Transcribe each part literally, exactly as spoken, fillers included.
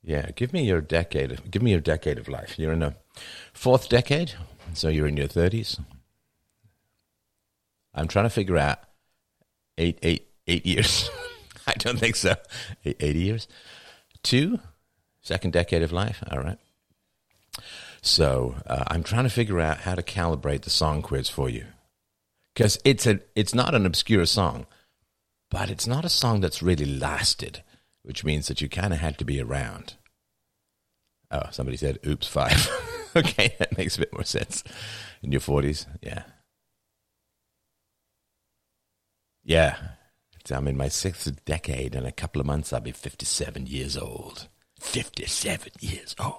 Yeah, give me your decade. Give me your decade of life. You're in a fourth decade, so you're in your thirties. I'm trying to figure out eight, eight, eight years. I don't think so. Eight, eighty years. Two, second decade of life. All right. So uh, I'm trying to figure out how to calibrate the song quiz for you, because it's a it's not an obscure song, but it's not a song that's really lasted, which means that you kind of had to be around. Oh, somebody said, oops, five. Okay, that makes a bit more sense. In your forties, yeah. Yeah, I'm in my sixth decade. In a couple of months, I'll be fifty-seven years old. fifty-seven years old.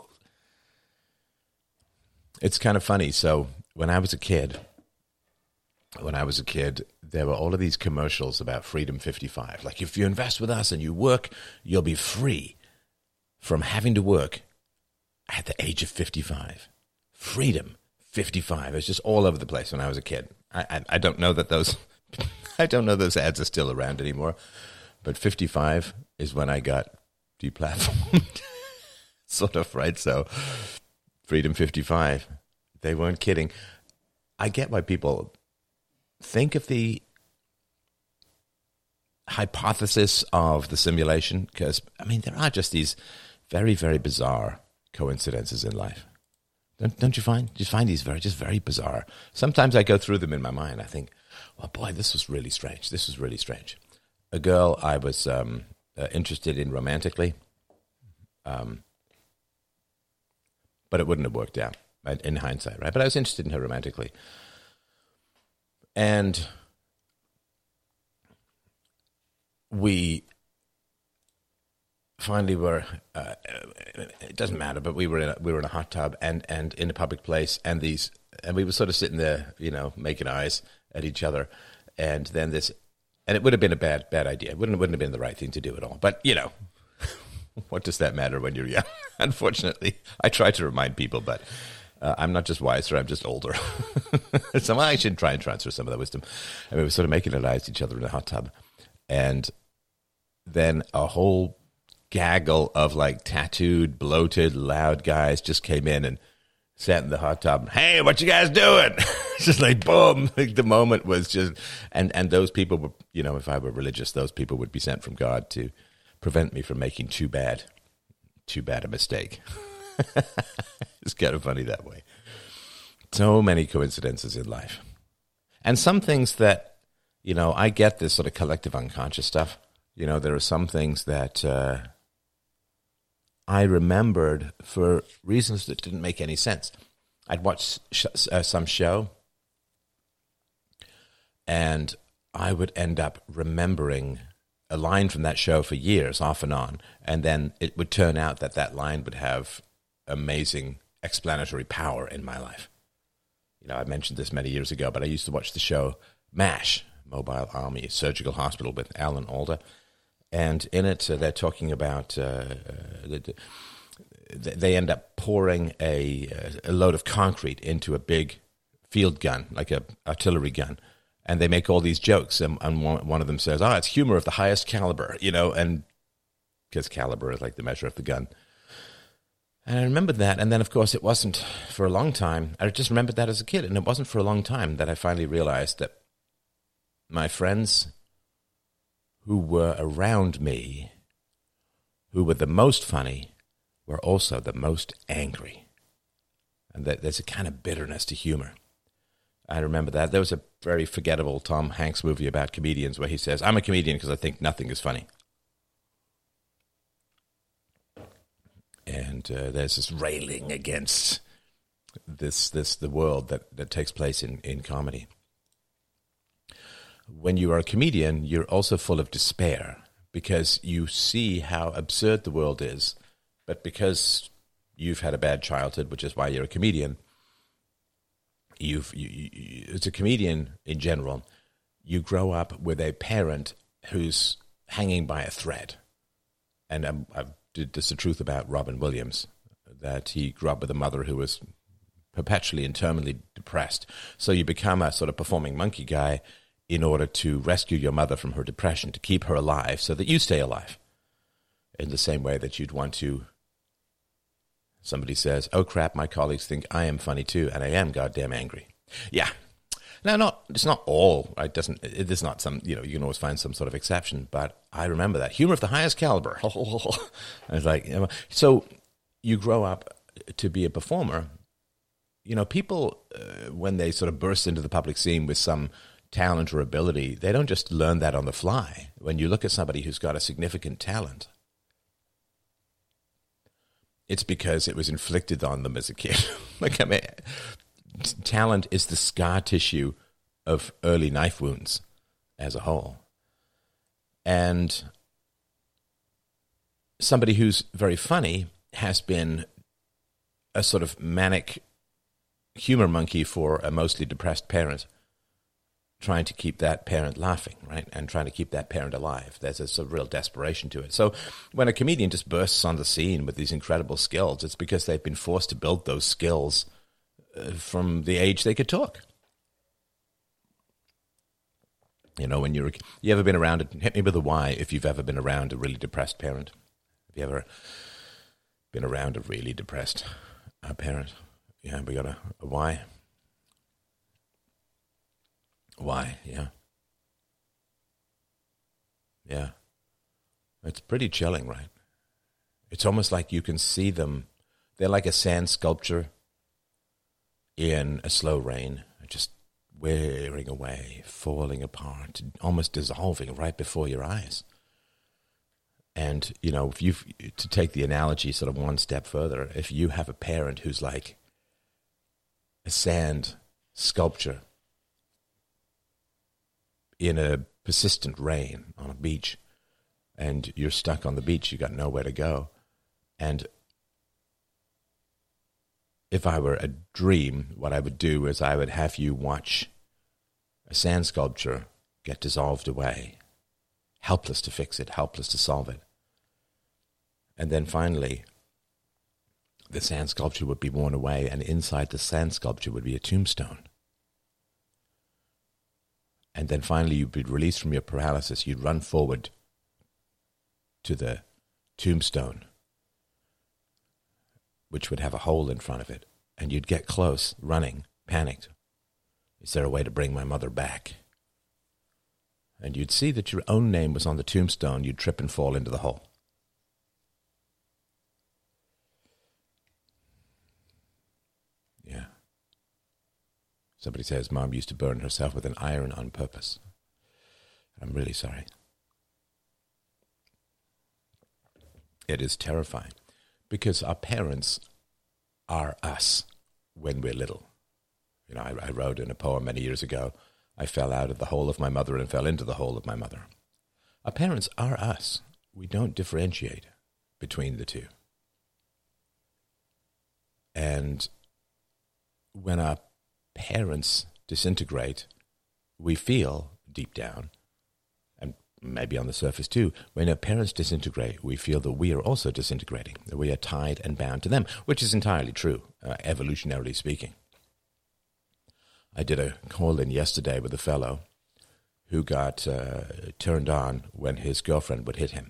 It's kind of funny. So when I was a kid, when I was a kid, there were all of these commercials about Freedom fifty-five. Like, if you invest with us and you work, you'll be free from having to work at the age of fifty-five. Freedom fifty-five. It was just all over the place when I was a kid. I, I, I don't know that those... I don't know those ads are still around anymore, but fifty-five is when I got deplatformed, sort of, right? So, Freedom fifty-five, they weren't kidding. I get why people think of the hypothesis of the simulation, because, I mean, there are just these very, very bizarre coincidences in life. Don't, don't you find? You find these very, just very bizarre. Sometimes I go through them in my mind. I think, well, boy, this was really strange. This was really strange. A girl I was um, uh, interested in romantically, um, but it wouldn't have worked out in hindsight, right? But I was interested in her romantically. And we finally were, uh, it doesn't matter, but we were in a, we were in a hot tub and, and in a public place, and these, and we were sort of sitting there, you know, making eyes at each other, and then this, and it would have been a bad, bad idea. It wouldn't, wouldn't have been the right thing to do at all. But, you know, what does that matter when you're young? Unfortunately, I try to remind people, but uh, I'm not just wiser, I'm just older. So I should try and transfer some of that wisdom. And we were sort of making eyes at each other in a hot tub, and then a whole gaggle of like tattooed, bloated, loud guys just came in and sat in the hot tub. Hey, what you guys doing? Just like, boom. Like, the moment was just, and, and those people were, you know, if I were religious, those people would be sent from God to prevent me from making too bad, too bad a mistake. It's kind of funny that way. So many coincidences in life. And some things that, you know, I get this sort of collective unconscious stuff. You know, there are some things that uh, I remembered for reasons that didn't make any sense. I'd watch sh- uh, some show, and I would end up remembering a line from that show for years, off and on, and then it would turn out that that line would have amazing explanatory power in my life. You know, I mentioned this many years ago, but I used to watch the show MASH, Mobile Army Surgical Hospital, with Alan Alda. And in it, uh, they're talking about, uh, uh, they end up pouring a, a load of concrete into a big field gun, like a artillery gun. And they make all these jokes. And, and one, one of them says, oh, it's humor of the highest caliber, you know, and because caliber is like the measure of the gun. And I remembered that. And then, of course, it wasn't for a long time. I just remembered that as a kid. And it wasn't for a long time that I finally realized that my friends who were around me, who were the most funny, were also the most angry. And that there's a kind of bitterness to humor. I remember that. There was a very forgettable Tom Hanks movie about comedians where he says, I'm a comedian because I think nothing is funny. And uh, there's this railing against this this the world that, that takes place in, in comedy. When you are a comedian, you're also full of despair because you see how absurd the world is. But because you've had a bad childhood, which is why you're a comedian, you've you, you, as a comedian in general, you grow up with a parent who's hanging by a thread. And um, I've did this the truth about Robin Williams, that he grew up with a mother who was perpetually and terminally depressed. So you become a sort of performing monkey guy in order to rescue your mother from her depression, to keep her alive so that you stay alive. In the same way that you'd want to somebody says, oh crap, my colleagues think I am funny too, and I am goddamn angry. Yeah. Now, not it's not all, right? It doesn't, it is not some, you know, you can always find some sort of exception, but I remember that. Humor of the highest caliber. I was like, you know, so you grow up to be a performer. You know, people, uh, when they sort of burst into the public scene with some talent or ability, they don't just learn that on the fly. When you look at somebody who's got a significant talent, it's because it was inflicted on them as a kid. Like, I mean, talent is the scar tissue of early knife wounds as a whole. And somebody who's very funny has been a sort of manic humor monkey for a mostly depressed parent, trying to keep that parent laughing, right? And trying to keep that parent alive. There's a sort of real desperation to it. So when a comedian just bursts on the scene with these incredible skills, it's because they've been forced to build those skills uh, from the age they could talk. You know, when you're, you ever been around, it, hit me with a why if you've ever been around a really depressed parent. Have you ever been around a really depressed uh, parent? Yeah, we got a, a why. Why, yeah. Yeah. It's pretty chilling, right? It's almost like you can see them. They're like a sand sculpture in a slow rain, just wearing away, falling apart, almost dissolving right before your eyes. And, you know, if you to take the analogy sort of one step further, if you have a parent who's like a sand sculpture in a persistent rain on a beach, and you're stuck on the beach, you got nowhere to go. And if I were a dream, what I would do is I would have you watch a sand sculpture get dissolved away, helpless to fix it, helpless to solve it. And then finally, the sand sculpture would be worn away, and inside the sand sculpture would be a tombstone. And then finally you'd be released from your paralysis. You'd run forward to the tombstone, which would have a hole in front of it. And you'd get close, running, panicked. Is there a way to bring my mother back? And you'd see that your own name was on the tombstone. You'd trip and fall into the hole. Yeah. Somebody says Mom used to burn herself with an iron on purpose. I'm really sorry. It is terrifying because our parents are us when we're little. You know, I, I wrote in a poem many years ago, I fell out of the hole of my mother and fell into the hole of my mother. Our parents are us. We don't differentiate between the two. And when our parents disintegrate, we feel deep down, and maybe on the surface too, when our parents disintegrate, we feel that we are also disintegrating, that we are tied and bound to them, which is entirely true, uh, evolutionarily speaking. I did a call-in yesterday with a fellow who got uh, turned on when his girlfriend would hit him.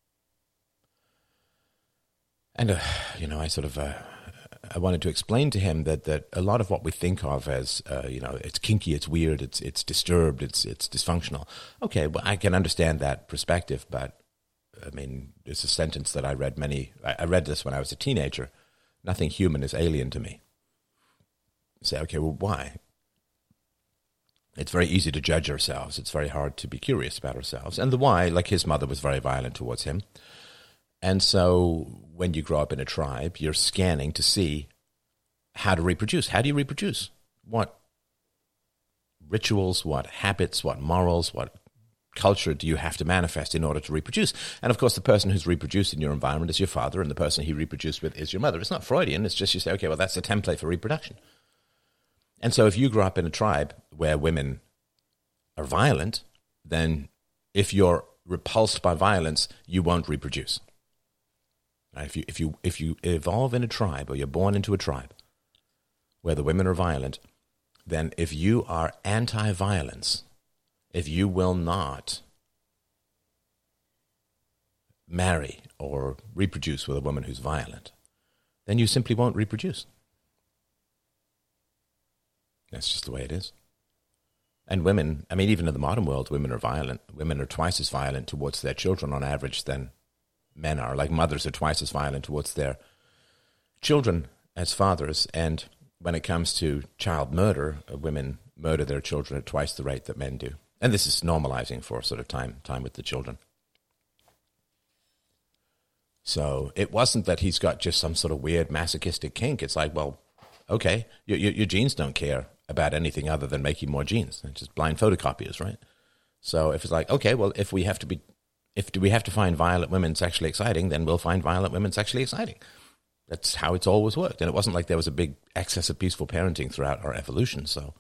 And, uh, you know, I sort of... Uh, I wanted to explain to him that, that a lot of what we think of as, uh, you know, it's kinky, it's weird, it's it's disturbed, it's it's dysfunctional. Okay, well, I can understand that perspective, but, I mean, it's a sentence that I read many, I, I read this when I was a teenager. Nothing human is alien to me. You say, okay, well, why? It's very easy to judge ourselves. It's very hard to be curious about ourselves. And the why, like his mother was very violent towards him. And so when you grow up in a tribe, you're scanning to see how to reproduce. How do you reproduce? What rituals, what habits, what morals, what culture do you have to manifest in order to reproduce? And of course, the person who's reproduced in your environment is your father, and the person he reproduced with is your mother. It's not Freudian. It's just you say, okay, well, that's a template for reproduction. And so if you grow up in a tribe where women are violent, then if you're repulsed by violence, you won't reproduce. If you if you if you evolve in a tribe, or you're born into a tribe where the women are violent, then if you are anti-violence, if you will not marry or reproduce with a woman who's violent, then you simply won't reproduce. That's just the way it is. And women, I mean, even in the modern world, women are violent. Women are twice as violent towards their children on average than men are. Like mothers are twice as violent towards their children as fathers. And when it comes to child murder, women murder their children at twice the rate that men do. And this is normalizing for sort of time, time with the children. So it wasn't that he's got just some sort of weird masochistic kink. It's like, well, okay, your, your, your genes don't care about anything other than making more genes. It's just blind photocopiers, right? So if it's like, okay, well, if we have to be, if do we have to find violent women sexually exciting, then we'll find violent women sexually exciting. That's how it's always worked. And it wasn't like there was a big excess of peaceful parenting throughout our evolution. So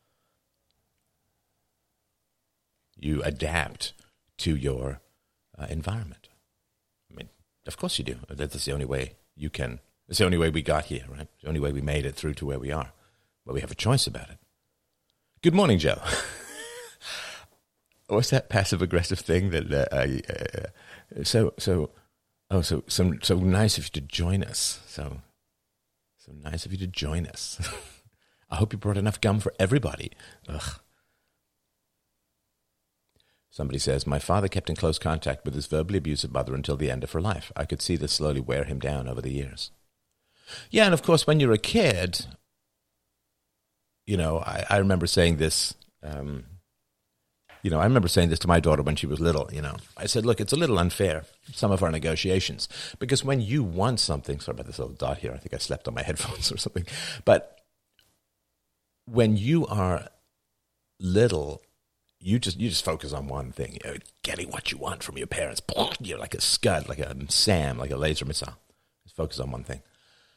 you adapt to your uh, environment. I mean, of course you do. That's the only way you can. It's the only way we got here, right? The only way we made it through to where we are. But we have a choice about it. Good morning, Joe. What's that passive-aggressive thing that uh, I, uh, so so oh so so so nice of you to join us. So so nice of you to join us. I hope you brought enough gum for everybody. Ugh. Somebody says, my father kept in close contact with his verbally abusive mother until the end of her life. I could see this slowly wear him down over the years. Yeah, and of course, when you're a kid, you know, I, I remember saying this, um, you know, I remember saying this to my daughter when she was little, you know. I said, look, it's a little unfair, some of our negotiations, because when you want something, sorry about this little dot here, I think I slept on my headphones or something, but when you are little, you just you just focus on one thing, you know, getting what you want from your parents. You're like a scud, like a SAM, like a laser missile. Just focus on one thing.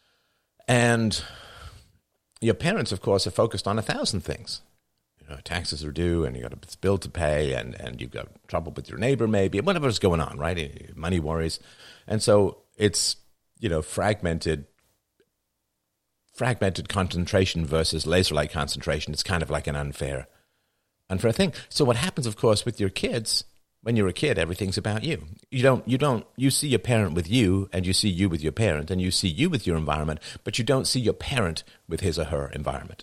And your parents, of course, are focused on a thousand things. You know, taxes are due, and you got a bill to pay, and, and you've got trouble with your neighbor, maybe, whatever's going on, right? Money worries, and so it's you know fragmented, fragmented concentration versus laser-like concentration. It's kind of like an unfair, unfair thing. So what happens, of course, with your kids? When you're a kid, everything's about you. You don't, you don't, you see your parent with you, and you see you with your parent, and you see you with your environment, but you don't see your parent with his or her environment.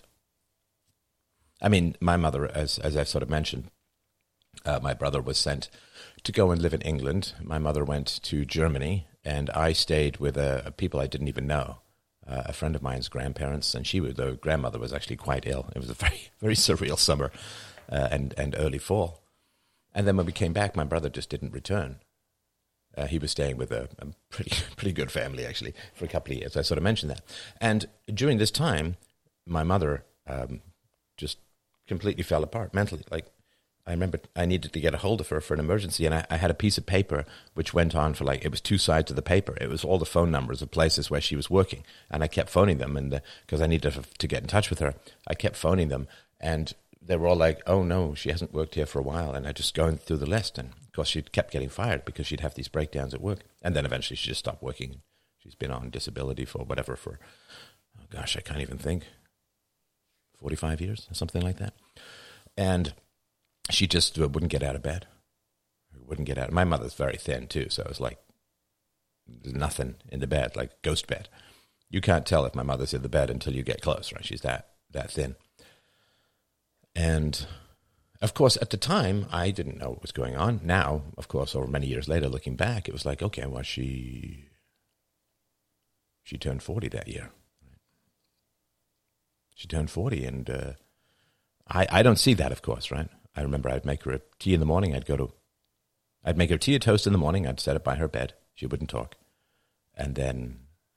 I mean, my mother, as as I've sort of mentioned, uh, my brother was sent to go and live in England. My mother went to Germany, and I stayed with uh, people I didn't even know. Uh, a friend of mine's grandparents, and she was, the grandmother was actually quite ill. It was a very, very surreal summer uh, and, and early fall. And then when we came back, my brother just didn't return. Uh, he was staying with a, a pretty pretty good family, actually, for a couple of years. I sort of mentioned that. And during this time, my mother um, just completely fell apart mentally. Like, I remember I needed to get a hold of her for an emergency, and I, I had a piece of paper which went on for like, it was two sides of the paper. It was all the phone numbers of places where she was working. And I kept phoning them, and because uh, I needed to, to get in touch with her, I kept phoning them. And they were all like, oh, no, she hasn't worked here for a while. And I just going through the list. And, of course, she kept getting fired because she'd have these breakdowns at work. And then eventually she just stopped working. She's been on disability for whatever for, oh, gosh, I can't even think, forty-five years or something like that. And she just wouldn't get out of bed. Wouldn't get out. My mother's very thin, too. So it was like there's nothing in the bed, like ghost bed. You can't tell if my mother's in the bed until you get close, right? She's that that thin. And, of course, at the time, I didn't know what was going on. Now, of course, over many years later, looking back, it was like, okay, well, she she turned forty that year. She turned forty, and uh, I, I don't see that, of course, right? I remember I'd make her a tea in the morning. I'd go to, I'd make her tea or toast in the morning. I'd set it by her bed. She wouldn't talk. And then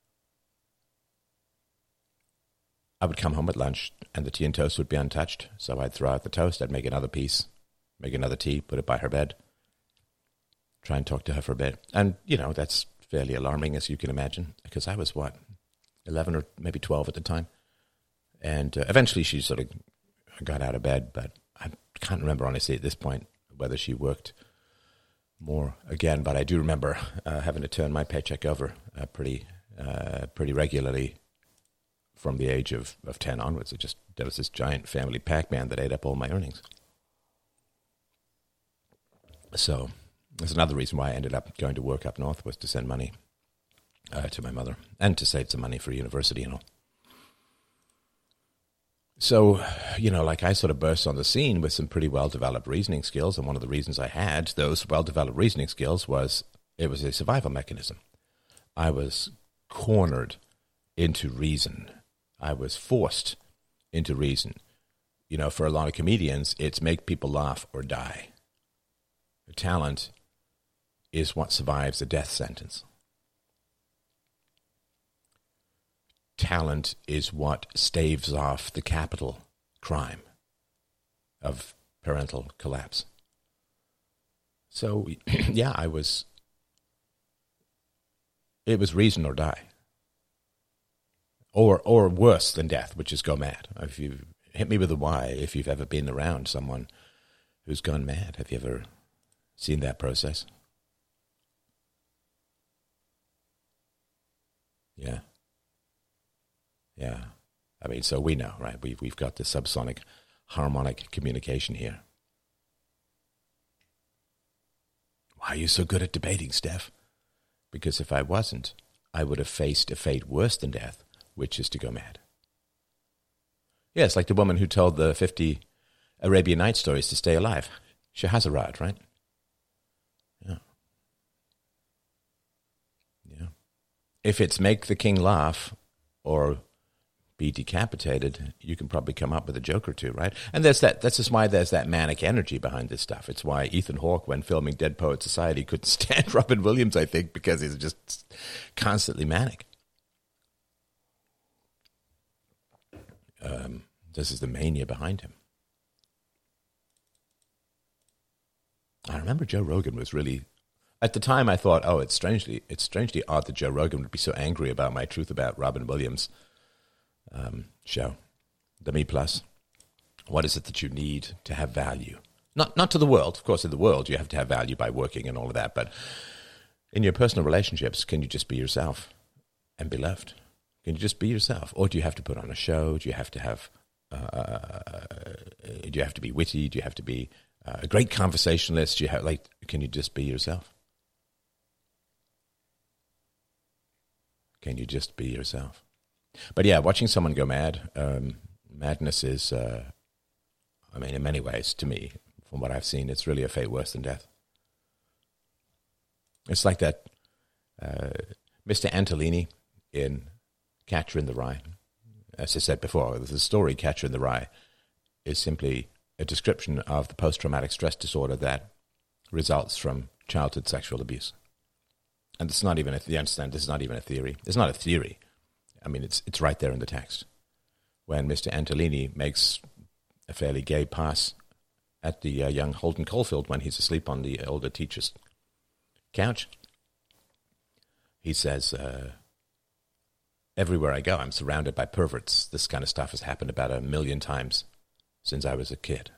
I would come home at lunch, and the tea and toast would be untouched. So I'd throw out the toast. I'd make another piece, make another tea, put it by her bed, try and talk to her for a bit. And, you know, that's fairly alarming, as you can imagine, because I was, what, eleven or maybe twelve at the time. And uh, eventually she sort of got out of bed, but I can't remember, honestly, at this point, whether she worked more again. But I do remember uh, having to turn my paycheck over uh, pretty uh, pretty regularly from the age of, of ten onwards. It just, there was this giant family Pac-Man that ate up all my earnings. So that's another reason why I ended up going to work up north, was to send money uh, to my mother, and to save some money for university and all. So, you know, like I sort of burst on the scene with some pretty well-developed reasoning skills, and one of the reasons I had those well-developed reasoning skills was it was a survival mechanism. I was cornered into reason. I was forced into reason. You know, for a lot of comedians, it's make people laugh or die. Talent is what survives a death sentence. Talent is what staves off the capital crime of parental collapse. So, yeah, I was, it was reason or die. Or or worse than death, which is go mad. If you hit me with a why, if you've ever been around someone who's gone mad, have you ever seen that process? Yeah. Yeah. I mean, so we know, right? We've, we've got the subsonic harmonic communication here. Why are you so good at debating, Steph? Because if I wasn't, I would have faced a fate worse than death, which is to go mad. Yeah, it's like the woman who told the fifty Arabian Nights stories to stay alive. Shahrazad, right? Yeah. Yeah. If it's make the king laugh or be decapitated, you can probably come up with a joke or two, right? And there's that. That's just why there's that manic energy behind this stuff. It's why Ethan Hawke, when filming Dead Poet Society, couldn't stand Robin Williams, I think, because he's just constantly manic. Um, this is the mania behind him. I remember Joe Rogan was really, at the time I thought, oh, it's strangely, it's strangely odd that Joe Rogan would be so angry about my Truth About Robin Williams um, show, the Me Plus. What is it that you need to have value? Not not to the world. Of course, in the world, you have to have value by working and all of that. But in your personal relationships, can you just be yourself and be loved? Can you just be yourself? Or do you have to put on a show? Do you have to have, uh, do you have to be witty? Do you have to be uh, a great conversationalist? Do you have, like, can you just be yourself? Can you just be yourself? But yeah, watching someone go mad, um, madness is, uh, I mean, in many ways, to me, from what I've seen, it's really a fate worse than death. It's like that uh, Mister Antolini in Catcher in the Rye. As I said before, the story Catcher in the Rye is simply a description of the post-traumatic stress disorder that results from childhood sexual abuse. And it's not even, a, you understand, this is not even a theory. It's not a theory. I mean, it's it's right there in the text. When Mister Antolini makes a fairly gay pass at the uh, young Holden Caulfield when he's asleep on the older teacher's couch, he says, uh, everywhere I go, I'm surrounded by perverts. This kind of stuff has happened about a million times since I was a kid.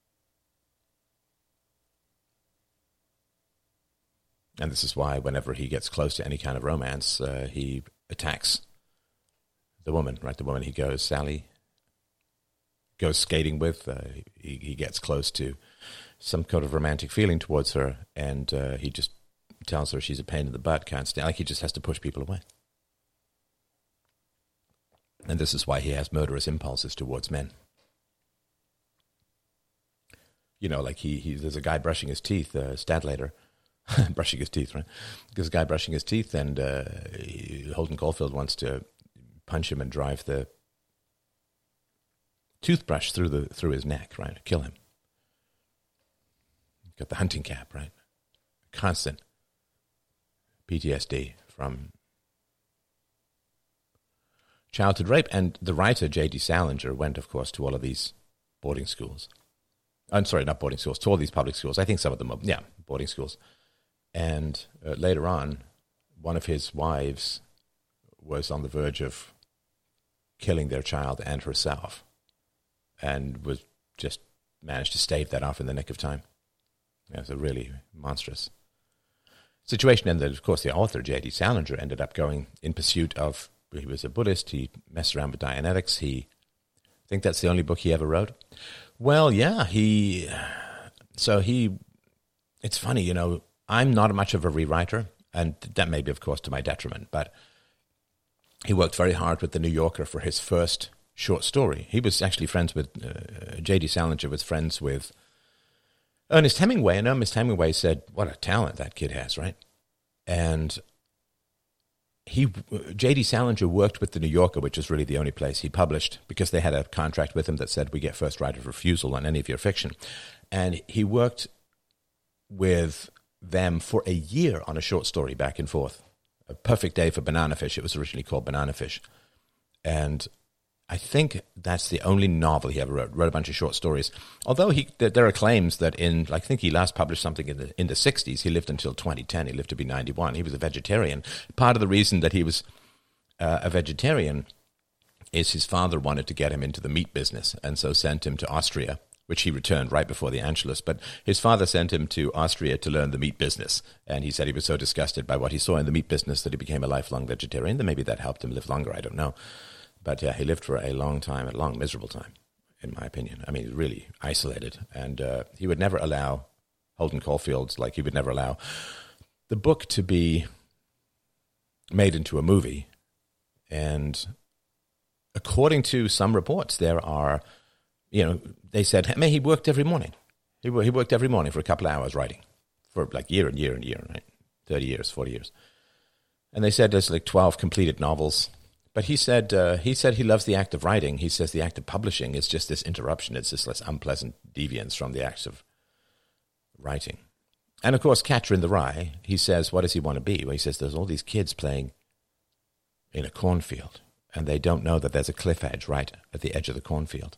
And this is why whenever he gets close to any kind of romance, uh, he attacks the woman, right? The woman he goes, Sally, goes skating with. Uh, he, he gets close to some kind of romantic feeling towards her, and uh, he just tells her she's a pain in the butt, can't stand, like he just has to push people away. And this is why he has murderous impulses towards men. You know, like he, he there's a guy brushing his teeth, uh, Stadlater, brushing his teeth, right? There's a guy brushing his teeth, and uh, he, Holden Caulfield wants to punch him and drive the toothbrush through the through his neck, right? Kill him. Got the hunting cap, right? Constant P T S D from childhood rape. And the writer, J D Salinger, went, of course, to all of these boarding schools. I'm sorry, not boarding schools, to all these public schools. I think some of them are, yeah, boarding schools. And uh, later on, one of his wives was on the verge of killing their child and herself, and was just managed to stave that off in the nick of time. It was a really monstrous situation. And then, of course, the author, J D Salinger, ended up going in pursuit of, he was a Buddhist, he messed around with Dianetics, he, I think that's the only book he ever wrote. Well, yeah, he, so he, it's funny, you know, I'm not much of a rewriter, and that may be, of course, to my detriment, but he worked very hard with the New Yorker for his first short story. He was actually friends with, uh, J D Salinger was friends with Ernest Hemingway, and Ernest Hemingway said, what a talent that kid has, right? And he, J D Salinger worked with the New Yorker, which is really the only place he published, because they had a contract with him that said, we get first right of refusal on any of your fiction. And he worked with them for a year on a short story back and forth. A Perfect Day for Banana Fish. It was originally called Banana Fish. And I think that's the only novel he ever wrote. Wrote a bunch of short stories. Although he, there are claims that in, I think he last published something in the in the sixties. He lived until twenty ten. He lived to be ninety-one. He was a vegetarian. Part of the reason that he was uh, a vegetarian is his father wanted to get him into the meat business, and so sent him to Austria, which he returned right before the Anschluss. But his father sent him to Austria to learn the meat business. And he said he was so disgusted by what he saw in the meat business that he became a lifelong vegetarian. Then maybe that helped him live longer. I don't know. But yeah, he lived for a long time, a long, miserable time, in my opinion. I mean, really isolated. And uh, he would never allow Holden Caulfield's, like he would never allow the book to be made into a movie. And according to some reports, there are, you know, they said, man, he worked every morning. He, he worked every morning for a couple of hours writing for like year and year and year, right? thirty years, forty years. And they said there's like twelve completed novels. But he said uh, he said he loves the act of writing. He says the act of publishing is just this interruption. It's this less unpleasant deviance from the act of writing. And, of course, Catcher in the Rye, he says, what does he want to be? Well, he says there's all these kids playing in a cornfield, and they don't know that there's a cliff edge right at the edge of the cornfield.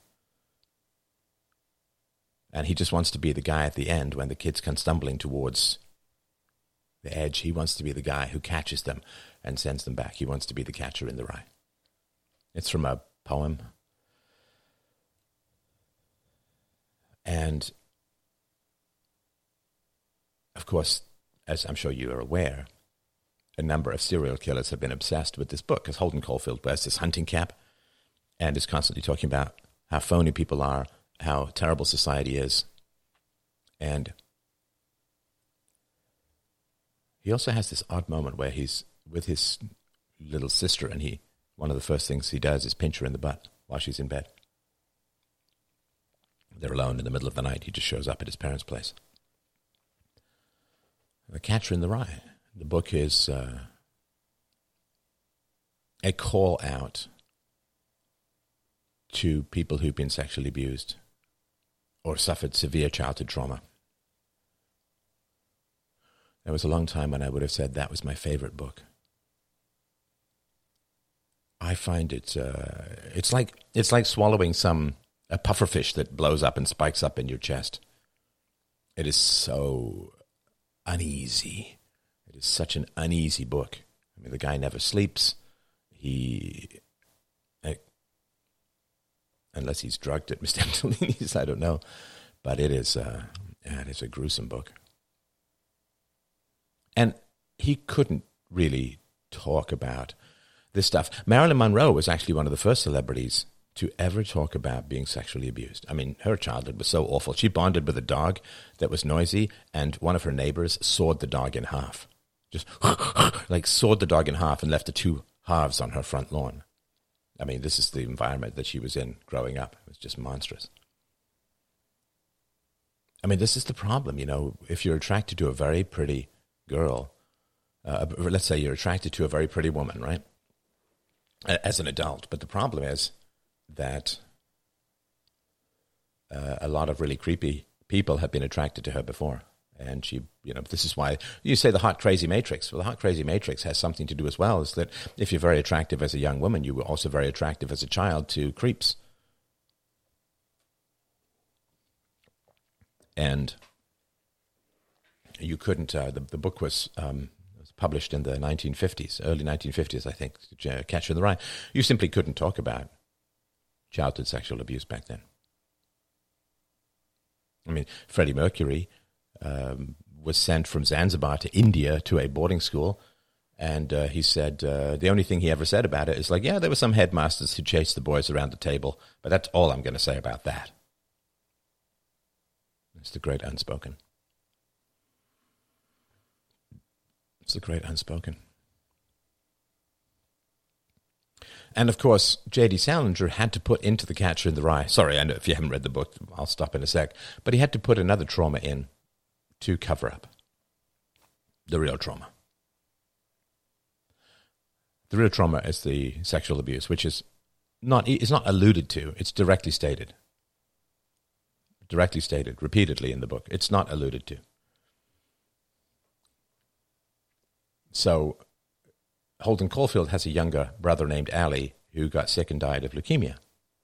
And he just wants to be the guy at the end when the kids come stumbling towards the edge. He wants to be the guy who catches them and sends them back. He wants to be the catcher in the rye. It's from a poem. And, of course, as I'm sure you are aware, a number of serial killers have been obsessed with this book, because Holden Caulfield wears this hunting cap and is constantly talking about how phony people are, how terrible society is. And he also has this odd moment where he's with his little sister, and he one of the first things he does is pinch her in the butt while she's in bed. They're alone in the middle of the night. He just shows up at his parents' place. The Catcher in the Rye. The book is uh, a call out to people who've been sexually abused or suffered severe childhood trauma. There was a long time when I would have said that was my favorite book. I find it, uh, it's like it's like swallowing some, a pufferfish that blows up and spikes up in your chest. It is so uneasy. It is such an uneasy book. I mean, the guy never sleeps. He, uh, unless he's drugged at Mister Antolini's, I don't know. But it is, uh, yeah, it is a gruesome book. And he couldn't really talk about this stuff. Marilyn Monroe was actually one of the first celebrities to ever talk about being sexually abused. I mean, her childhood was so awful. She bonded with a dog that was noisy, and one of her neighbors sawed the dog in half. Just like sawed the dog in half and left the two halves on her front lawn. I mean, this is the environment that she was in growing up. It was just monstrous. I mean, this is the problem, you know, if you're attracted to a very pretty girl, uh, let's say you're attracted to a very pretty woman, right? As an adult. But the problem is that uh, a lot of really creepy people have been attracted to her before. And she, you know, this is why you say the hot, crazy matrix. Well, the hot, crazy matrix has something to do as well, is that if you're very attractive as a young woman, you were also very attractive as a child to creeps. And you couldn't, uh, the, the book was, um, was published in the nineteen fifties, early nineteen fifties, I think, Catcher in the Rye. You simply couldn't talk about childhood sexual abuse back then. I mean, Freddie Mercury um, was sent from Zanzibar to India to a boarding school, and uh, he said uh, the only thing he ever said about it is like, yeah, there were some headmasters who chased the boys around the table, but that's all I'm going to say about that. It's the great unspoken. It's the great unspoken. And of course, J D. Salinger had to put into The Catcher in the Rye. Sorry, I know if you haven't read the book, I'll stop in a sec. But he had to put another trauma in to cover up the real trauma. The real trauma is the sexual abuse, which is not is not alluded to. It's directly stated. Directly stated, repeatedly in the book. It's not alluded to. So Holden Caulfield has a younger brother named Ali who got sick and died of leukemia.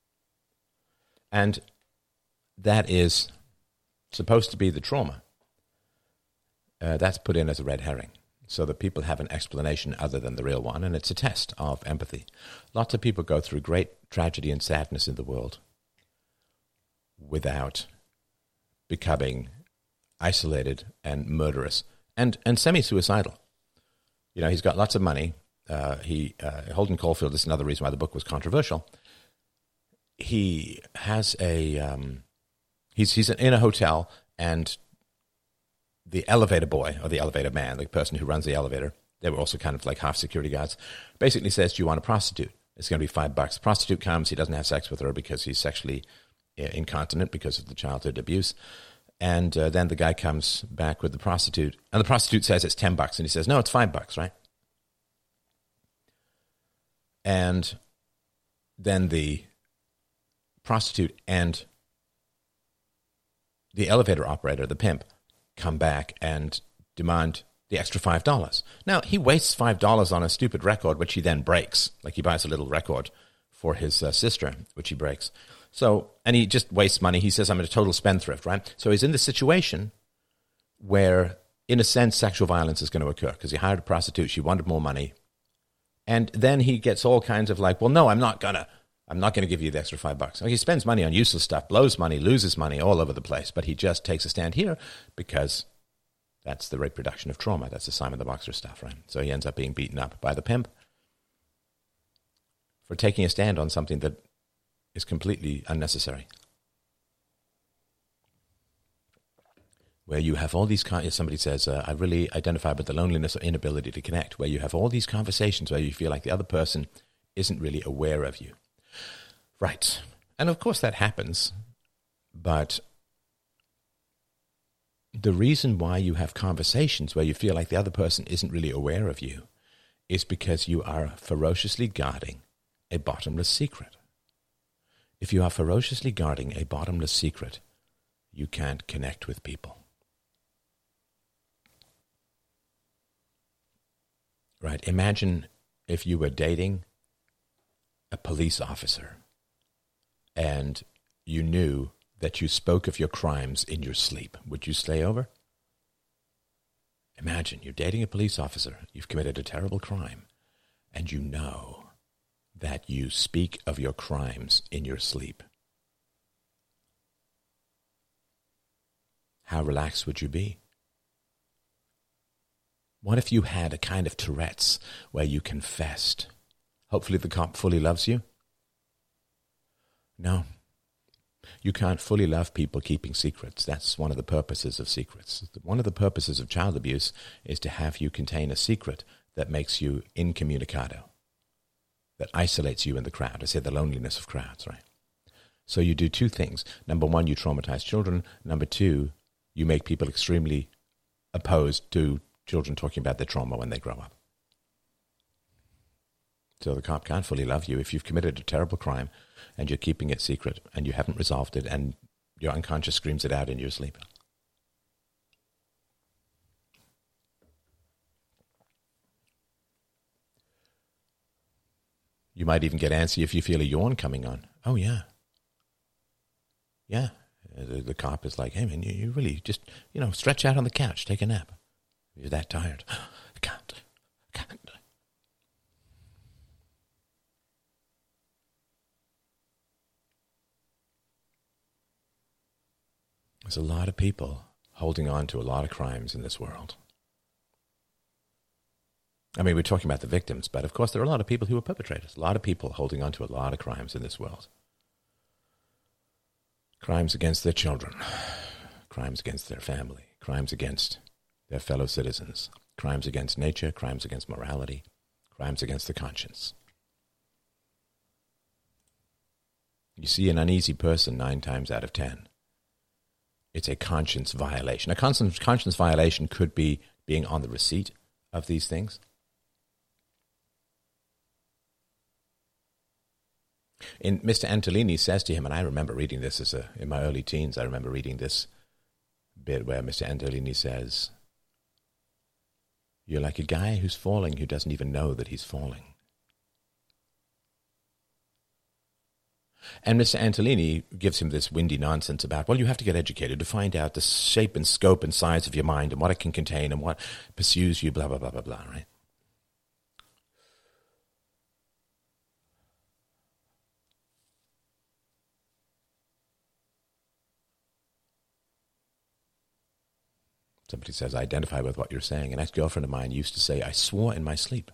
And that is supposed to be the trauma. Uh, that's put in as a red herring so that people have an explanation other than the real one, and it's a test of empathy. Lots of people go through great tragedy and sadness in the world without becoming isolated and murderous and, and semi-suicidal. You know, he's got lots of money. Uh, he uh, Holden Caulfield, this is another reason why the book was controversial. He has a, um, he's he's in a hotel, and the elevator boy, or the elevator man, the person who runs the elevator, they were also kind of like half security guards, basically says, do you want a prostitute? It's going to be five bucks. The prostitute comes, he doesn't have sex with her because he's sexually incontinent because of the childhood abuse. And uh, then the guy comes back with the prostitute, and the prostitute says it's ten bucks, and he says, no, it's five bucks, right? And then the prostitute and the elevator operator, the pimp, come back and demand the extra five dollars. Now, he wastes five dollars on a stupid record, which he then breaks. Like he buys a little record for his uh, sister, which he breaks. So, and he just wastes money. He says, I'm a total spendthrift, right? So he's in this situation where, in a sense, sexual violence is going to occur because he hired a prostitute. She wanted more money. And then he gets all kinds of like, well, no, I'm not going to. I'm not going to give you the extra five bucks. Like he spends money on useless stuff, blows money, loses money all over the place. But he just takes a stand here because that's the reproduction of trauma. That's the Simon the Boxer stuff, right? So he ends up being beaten up by the pimp for taking a stand on something that is completely unnecessary. Where you have all these, somebody says, uh, I really identify with the loneliness or inability to connect, where you have all these conversations where you feel like the other person isn't really aware of you. Right. And of course that happens, but the reason why you have conversations where you feel like the other person isn't really aware of you is because you are ferociously guarding a bottomless secret. If you are ferociously guarding a bottomless secret, you can't connect with people. Right? Imagine if you were dating a police officer and you knew that you spoke of your crimes in your sleep. Would you stay over? Imagine you're dating a police officer, you've committed a terrible crime, and you know that you speak of your crimes in your sleep. How relaxed would you be? What if you had a kind of Tourette's where you confessed? Hopefully the cop fully loves you. No. You can't fully love people keeping secrets. That's one of the purposes of secrets. One of the purposes of child abuse is to have you contain a secret that makes you incommunicado, that isolates you in the crowd. I say the loneliness of crowds, right? So you do two things. Number one, you traumatize children. Number two, you make people extremely opposed to children talking about their trauma when they grow up. So the cop can't fully love you if you've committed a terrible crime and you're keeping it secret and you haven't resolved it and your unconscious screams it out in your sleep. You might even get antsy if you feel a yawn coming on. Oh, yeah. Yeah. The, the cop is like, hey, man, you, you really just, you know, stretch out on the couch, take a nap. You're that tired. I can't. I can't. There's a lot of people holding on to a lot of crimes in this world. I mean, we're talking about the victims, but of course there are a lot of people who are perpetrators. A lot of people holding on to a lot of crimes in this world. Crimes against their children, crimes against their family, crimes against their fellow citizens, crimes against nature, crimes against morality, crimes against the conscience. You see an uneasy person nine times out of ten. It's a conscience violation. A conscience, conscience violation could be being on the receipt of these things. And Mister Antolini says to him, and I remember reading this as a, in my early teens, I remember reading this bit where Mister Antolini says, you're like a guy who's falling who doesn't even know that he's falling. And Mister Antolini gives him this windy nonsense about, well, you have to get educated to find out the shape and scope and size of your mind and what it can contain and what pursues you, blah, blah, blah, blah, blah, right? Somebody says, I identify with what you're saying. An ex-girlfriend of mine used to say, I swore in my sleep.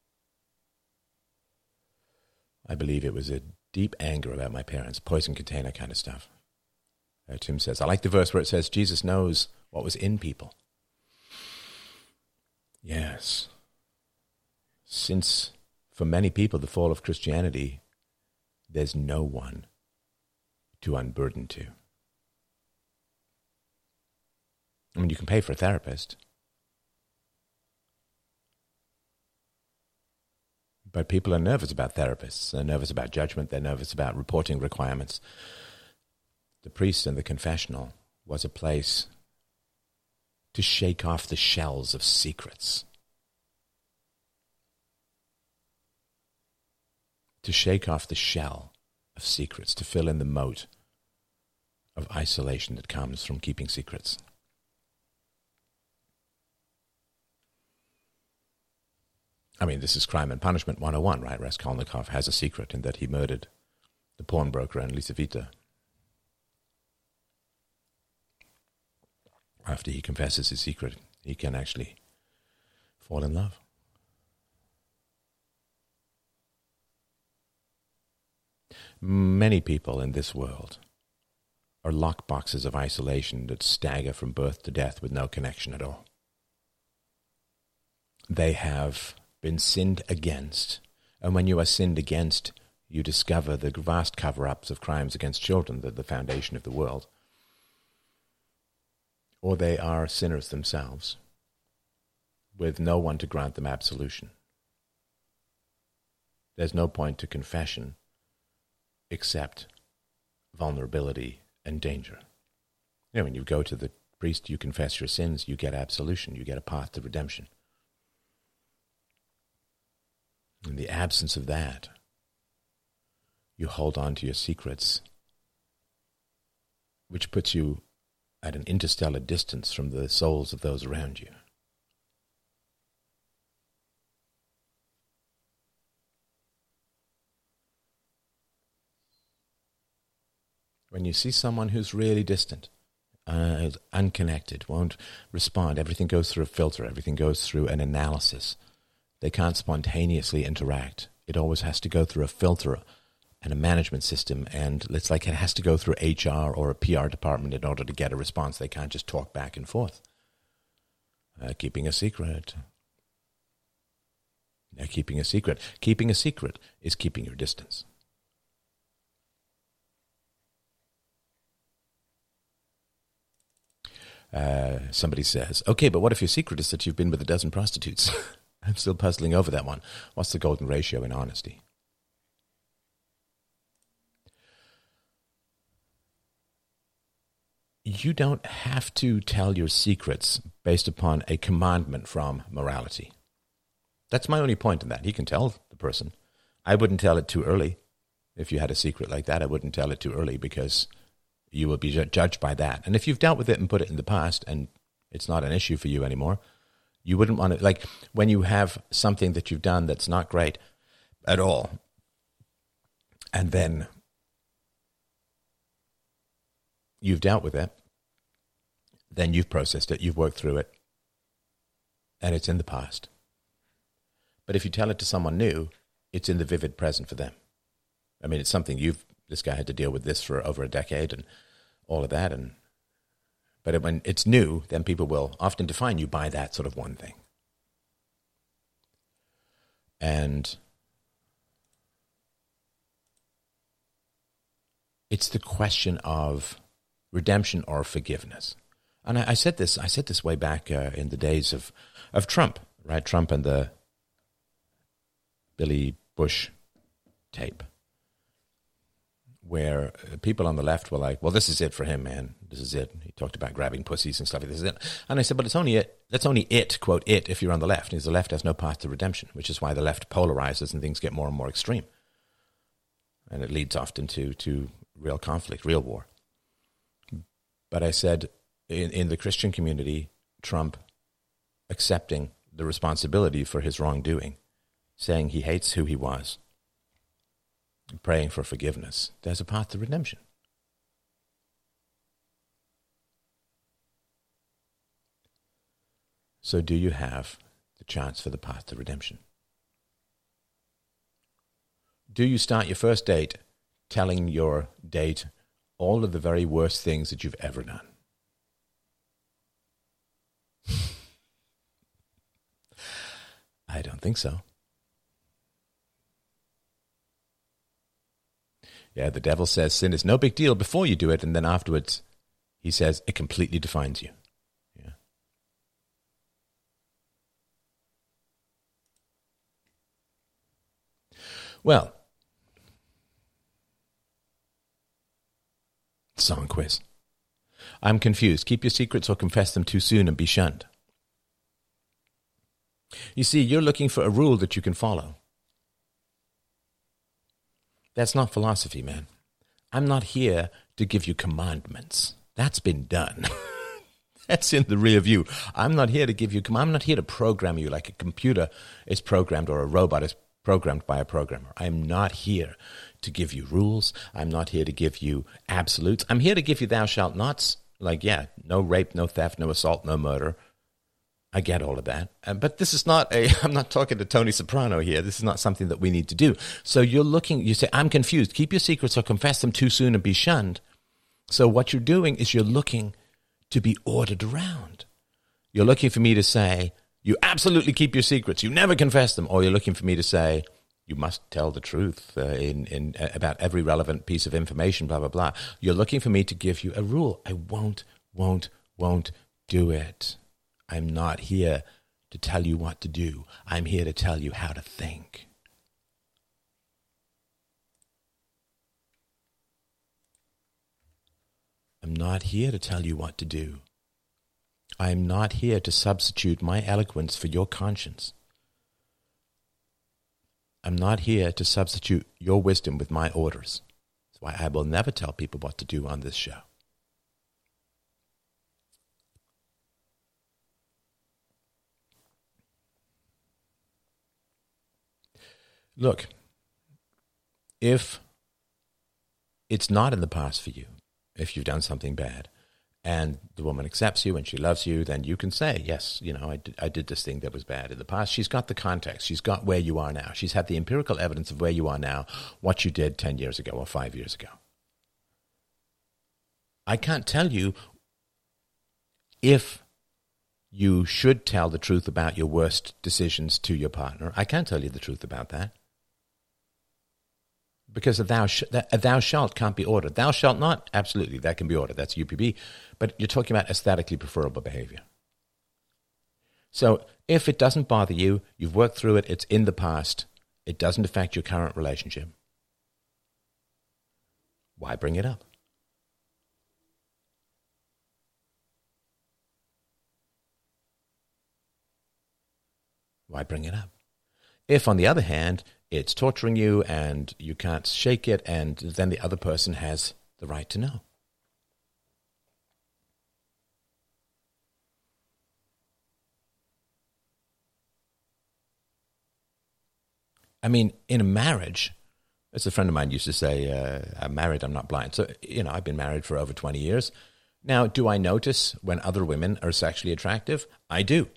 I believe it was a deep anger about my parents, poison container kind of stuff. Uh, Tim says, I like the verse where it says, Jesus knows what was in people. Yes. Since, for many people, the fall of Christianity, there's no one to unburden to. I mean, you can pay for a therapist. But people are nervous about therapists. They're nervous about judgment. They're nervous about reporting requirements. The priest and the confessional was a place to shake off the shells of secrets. To shake off the shell of secrets, to fill in the moat of isolation that comes from keeping secrets. I mean, this is Crime and Punishment one oh one, right? Raskolnikov has a secret in that he murdered the pawnbroker and Lisaveta. After he confesses his secret, he can actually fall in love. Many people in this world are lockboxes of isolation that stagger from birth to death with no connection at all. They have been sinned against, and when you are sinned against, you discover the vast cover-ups of crimes against children, the, the foundation of the world. Or they are sinners themselves, with no one to grant them absolution. There's no point to confession except vulnerability and danger. You know, when you go to the priest, you confess your sins, you get absolution, you get a path to redemption. In the absence of that, you hold on to your secrets, which puts you at an interstellar distance from the souls of those around you. When you see someone who's really distant, uh, unconnected, won't respond, everything goes through a filter, everything goes through an analysis. They can't spontaneously interact. It always has to go through a filter and a management system, and it's like it has to go through H R or a P R department in order to get a response. They can't just talk back and forth. Uh, keeping a secret. Uh, keeping a secret. Keeping a secret is keeping your distance. Uh, somebody says, okay, but what if your secret is that you've been with a dozen prostitutes? I'm still puzzling over that one. What's the golden ratio in honesty? You don't have to tell your secrets based upon a commandment from morality. That's my only point in that. He can tell the person. I wouldn't tell it too early. If you had a secret like that, I wouldn't tell it too early because you will be ju- judged by that. And if you've dealt with it and put it in the past and it's not an issue for you anymore, you wouldn't want to, like when you have something that you've done that's not great at all, and then you've dealt with it, then you've processed it, you've worked through it, and it's in the past. But if you tell it to someone new, it's in the vivid present for them. I mean, it's something you've, this guy had to deal with this for over a decade and all of that, and but when it's new, then people will often define you by that sort of one thing. And it's the question of redemption or forgiveness. And I, I said this. I said this way back uh, in the days of, of Trump, right? Trump and the Billy Bush tape, where people on the left were like, "Well, this is it for him, man. This is it." He talked about grabbing pussies and stuff. This is it. And I said, "But it's only it. That's only it. Quote it. If you're on the left, because the left has no path to redemption, which is why the left polarizes and things get more and more extreme, and it leads often to to real conflict, real war." But I said, in, in the Christian community, Trump accepting the responsibility for his wrongdoing, saying he hates who he was, praying for forgiveness, there's a path to redemption. So do you have the chance for the path to redemption? Do you start your first date telling your date all of the very worst things that you've ever done? I don't think so. Yeah, the devil says sin is no big deal before you do it, and then afterwards he says it completely defines you. Yeah. Well, song quiz. I'm confused. Keep your secrets or confess them too soon and be shunned. You see, you're looking for a rule that you can follow. That's not philosophy, man. I'm not here to give you commandments. That's been done. That's in the rear view. I'm not here to give you, I'm not here to program you like a computer is programmed or a robot is programmed by a programmer. I'm not here to give you rules. I'm not here to give you absolutes. I'm here to give you thou shalt nots. Like, yeah, no rape, no theft, no assault, no murder. I get all of that. Uh, but this is not a, I'm not talking to Tony Soprano here. This is not something that we need to do. So you're looking, you say, I'm confused. Keep your secrets or confess them too soon and be shunned. So what you're doing is you're looking to be ordered around. You're looking for me to say, you absolutely keep your secrets. You never confess them. Or you're looking for me to say, you must tell the truth uh, in, in uh, about every relevant piece of information, blah, blah, blah. You're looking for me to give you a rule. I won't, won't, won't do it. I'm not here to tell you what to do. I'm here to tell you how to think. I'm not here to tell you what to do. I'm not here to substitute my eloquence for your conscience. I'm not here to substitute your wisdom with my orders. That's why I will never tell people what to do on this show. Look, if it's not in the past for you, if you've done something bad, and the woman accepts you and she loves you, then you can say, yes, you know, I did, I did this thing that was bad in the past. She's got the context. She's got where you are now. She's had the empirical evidence of where you are now, what you did ten years ago or five years ago. I can't tell you if you should tell the truth about your worst decisions to your partner. I can't tell you the truth about that. Because a thou, sh- a thou shalt can't be ordered. Thou shalt not, absolutely, that can be ordered. That's U P B. But you're talking about aesthetically preferable behavior. So if it doesn't bother you, you've worked through it, it's in the past, it doesn't affect your current relationship, why bring it up? Why bring it up? If, on the other hand, it's torturing you and you can't shake it, and then the other person has the right to know. I mean, in a marriage, as a friend of mine used to say, uh, I'm married, I'm not blind. So, you know, I've been married for over twenty years. Now, do I notice when other women are sexually attractive? I do.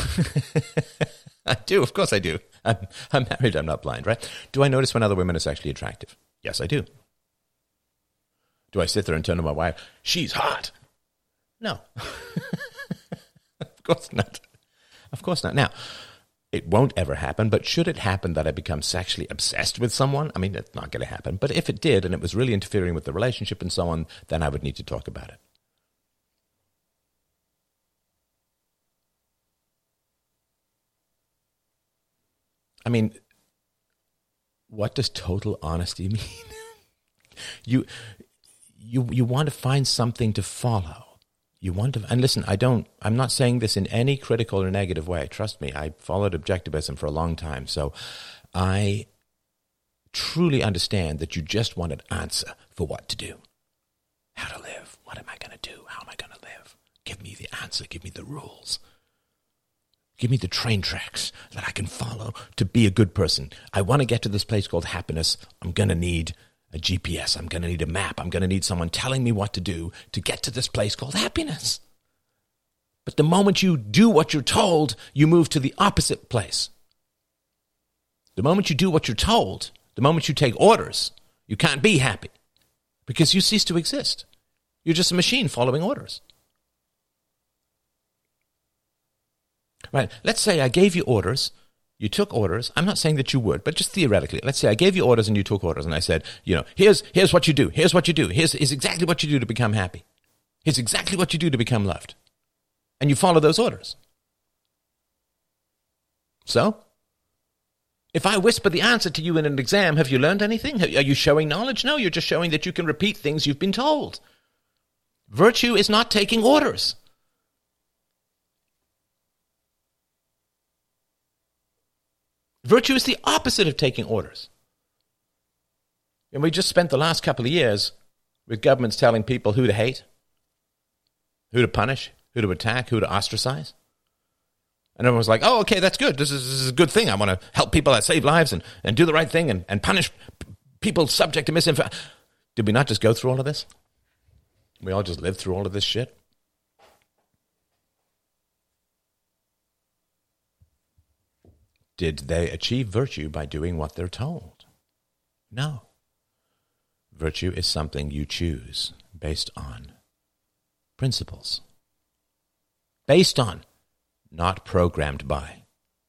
I do, of course I do. I'm, I'm married, I'm not blind, right? Do I notice when other women are sexually attractive? Yes, I do. Do I sit there and turn to my wife, she's hot? No. Of course not. Of course not. Now, It won't ever happen, but should it happen that I become sexually obsessed with someone, I mean, it's not going to happen. But if it did and it was really interfering with the relationship and so on, then I would need to talk about it. I mean, what does total honesty mean? you, you, you want to find something to follow. You want to, and listen, I don't, I'm not saying this in any critical or negative way. Trust me, I followed objectivism for a long time. So I truly understand that you just want an answer for what to do. How to live. What am I going to do? How am I going to live? Give me the answer. Give me the rules. Give me the train tracks that I can follow to be a good person. I want to get to this place called happiness. I'm going to need a G P S. I'm going to need a map. I'm going to need someone telling me what to do to get to this place called happiness. But the moment you do what you're told, you move to the opposite place. The moment you do what you're told, the moment you take orders, you can't be happy because you cease to exist. You're just a machine following orders. Right. Let's say I gave you orders. You took orders. I'm not saying that you would, but just theoretically. Let's say I gave you orders and you took orders and I said, you know, here's here's what you do. Here's what you do. Here's, here's exactly what you do to become happy. Here's exactly what you do to become loved. And you follow those orders. So, if I whisper the answer to you in an exam, have you learned anything? Are you showing knowledge? No, you're just showing that you can repeat things you've been told. Virtue is not taking orders. Virtue is the opposite of taking orders. And we just spent the last couple of years with governments telling people who to hate, who to punish, who to attack, who to ostracize. And everyone was like, oh, okay, that's good. This is, this is a good thing. I want to help people that save lives and, and do the right thing and, and punish p- people subject to misinformation. Did we not just go through all of this? We all just lived through all of this shit? Did they achieve virtue by doing what they're told? No. Virtue is something you choose based on principles. Based on, not programmed by.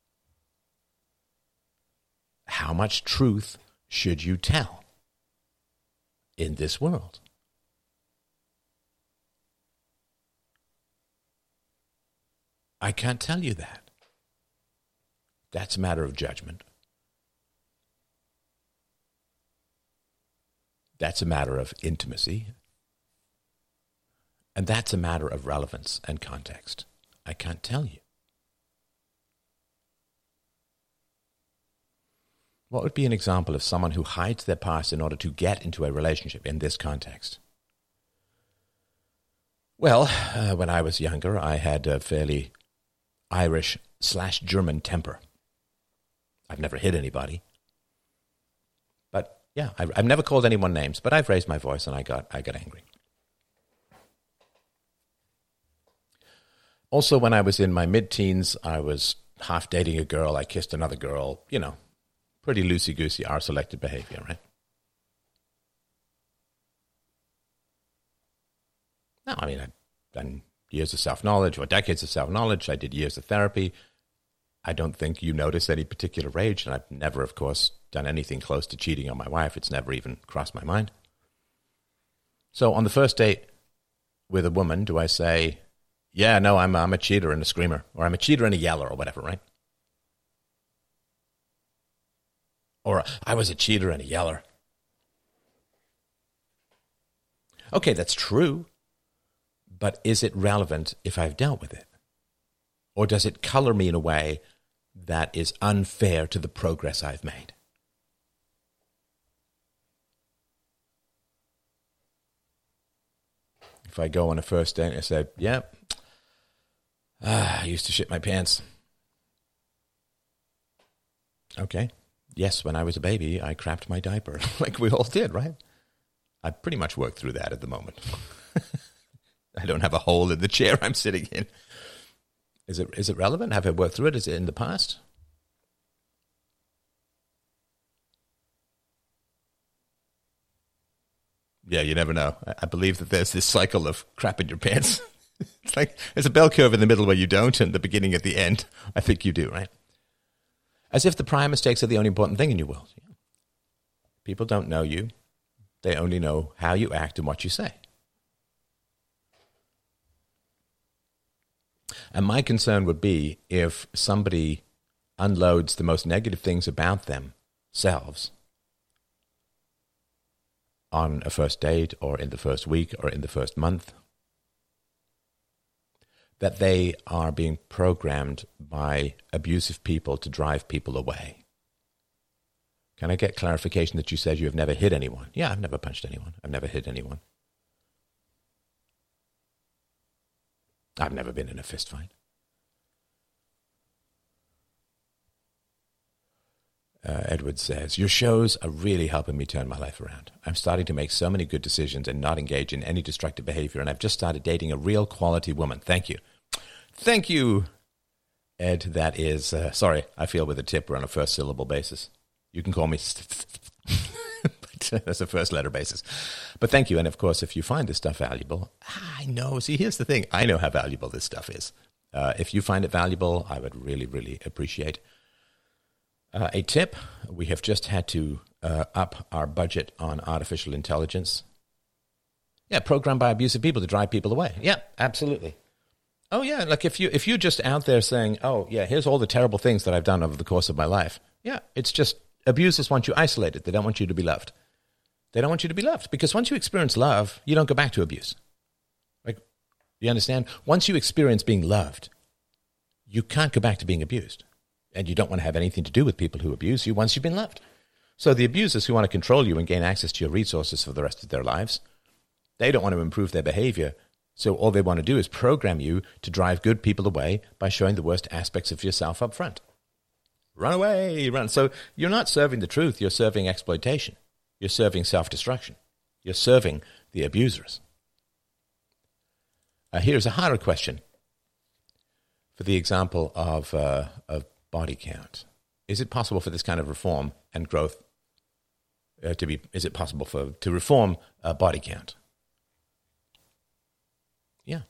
How much truth should you tell in this world? I can't tell you that. That's a matter of judgment. That's a matter of intimacy. And that's a matter of relevance and context. I can't tell you. What would be an example of someone who hides their past in order to get into a relationship in this context? Well, uh, when I was younger, I had a fairly Irish slash German temper. I've never hit anybody. But yeah, I've, I've never called anyone names, but I've raised my voice and I got I got angry. Also, when I was in my mid-teens, I was half dating a girl. I kissed another girl, you know, pretty loosey-goosey, R-selected behavior, right? No, I mean, I've done years of self-knowledge or decades of self-knowledge. I did years of therapy. I don't think you notice any particular rage, and I've never, of course, done anything close to cheating on my wife. It's never even crossed my mind. So on the first date with a woman, do I say, yeah, no, I'm, I'm a cheater and a screamer, or I'm a cheater and a yeller, or whatever, right? Or I was a cheater and a yeller. Okay, that's true, but is it relevant if I've dealt with it? Or does it color me in a way that is unfair to the progress I've made? If I go on a first date and I say, yeah, ah, I used to shit my pants. Okay. Yes, when I was a baby, I crapped my diaper, like we all did, right? I pretty much worked through that at the moment. I don't have a hole in the chair I'm sitting in. Is it is it relevant? Have I worked through it? Is it in the past? Yeah, you never know. I, I believe that there's this cycle of crap in your pants. It's like there's a bell curve in the middle where you don't, and the beginning at the end. I think you do, right? As if the prior mistakes are the only important thing in your world. Yeah. People don't know you. They only know how you act and what you say. And my concern would be if somebody unloads the most negative things about themselves on a first date or in the first week or in the first month, that they are being programmed by abusive people to drive people away. Can I get clarification that you said you have never hit anyone? Yeah, I've never punched anyone. I've never hit anyone. I've never been in a fist fight. Uh, Edward says, your shows are really helping me turn my life around. I'm starting to make so many good decisions and not engage in any destructive behavior, and I've just started dating a real quality woman. Thank you. Thank you, Ed. That is, uh, sorry, I feel with a tip we're on a first syllable basis. You can call me, but that's a first letter basis. But thank you. And of course, if you find this stuff valuable, I know, see, here's the thing. I know how valuable this stuff is. Uh, if you find it valuable, I would really, really appreciate Uh, a tip. We have just had to uh, up our budget on artificial intelligence. Yeah, programmed by abusive people to drive people away. Yeah, absolutely. Oh, yeah, like if, you, if you're just out there saying, oh, yeah, here's all the terrible things that I've done over the course of my life. Yeah, it's just abusers want you isolated. They don't want you to be loved. They don't want you to be loved because once you experience love, you don't go back to abuse. Like, you understand? Once you experience being loved, you can't go back to being abused. And you don't want to have anything to do with people who abuse you once you've been loved. So the abusers who want to control you and gain access to your resources for the rest of their lives, they don't want to improve their behavior. So all they want to do is program you to drive good people away by showing the worst aspects of yourself up front. Run away, run. So you're not serving the truth. You're serving exploitation. You're serving self-destruction. You're serving the abusers. Uh, here's a harder question. For the example of uh, of body count. Is it possible for this kind of reform and growth uh, to be, is it possible for, to reform uh, body count? Yeah.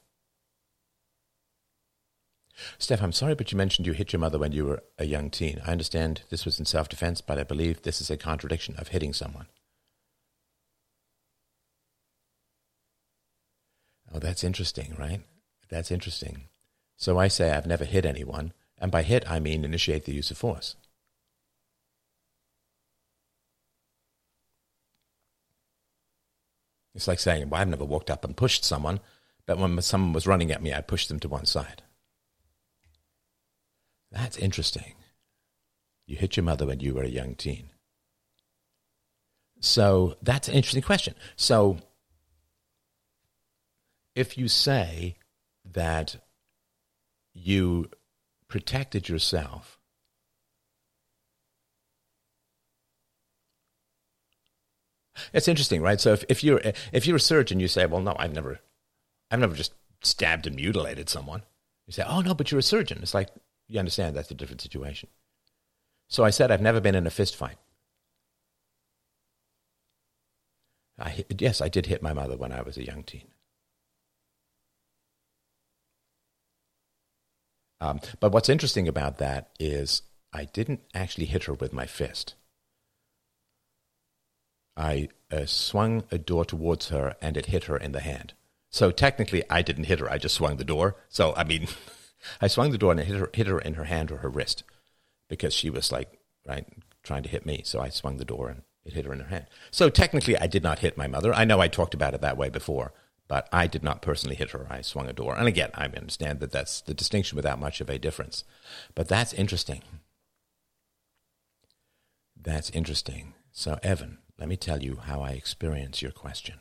Steph, I'm sorry, but you mentioned you hit your mother when you were a young teen. I understand this was in self-defense, but I believe this is a contradiction of hitting someone. Oh, that's interesting, right? That's interesting. So I say I've never hit anyone. And by hit, I mean initiate the use of force. It's like saying, well, I've never walked up and pushed someone, but when someone was running at me, I pushed them to one side. That's interesting. You hit your mother when you were a young teen. So that's an interesting question. So if you say that you protected yourself it's interesting, right? So if, if you're if you're a surgeon, you say, well, no, I've never I've never just stabbed and mutilated someone. You say, oh no, but you're a surgeon. It's like, you understand that's a different situation. So I said I've never been in a fist fight. I hit, yes, I did hit my mother when I was a young teen. Um, but what's interesting about that is I didn't actually hit her with my fist. I uh, swung a door towards her and it hit her in the hand. So technically I didn't hit her, I just swung the door. So, I mean, I swung the door and it hit her, hit her in her hand or her wrist because she was like, right, trying to hit me. So I swung the door and it hit her in her hand. So technically I did not hit my mother. I know I talked about it that way before. But I did not personally hit her. I swung a door. And again, I understand that that's the distinction without much of a difference. But that's interesting. That's interesting. So, Evan, let me tell you how I experience your question.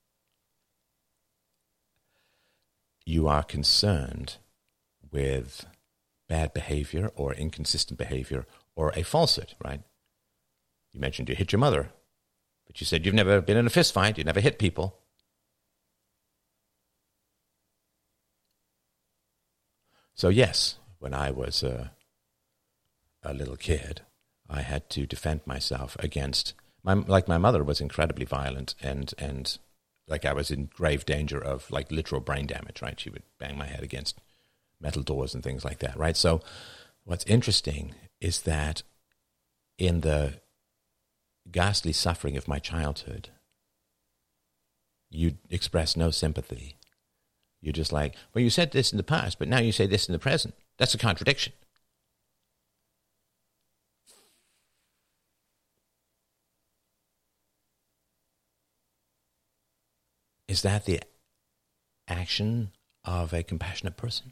You are concerned with bad behavior or inconsistent behavior or a falsehood, right? You mentioned you hit your mother, but you said you've never been in a fist fight. You never hit people. So yes, when I was a, a little kid, I had to defend myself against, my, like my mother was incredibly violent and, and like I was in grave danger of like literal brain damage, right? She would bang my head against metal doors and things like that, right? So what's interesting is that in the ghastly suffering of my childhood, you express no sympathy. You're just like, well, you said this in the past, but now you say this in the present. That's a contradiction. Is that the action of a compassionate person?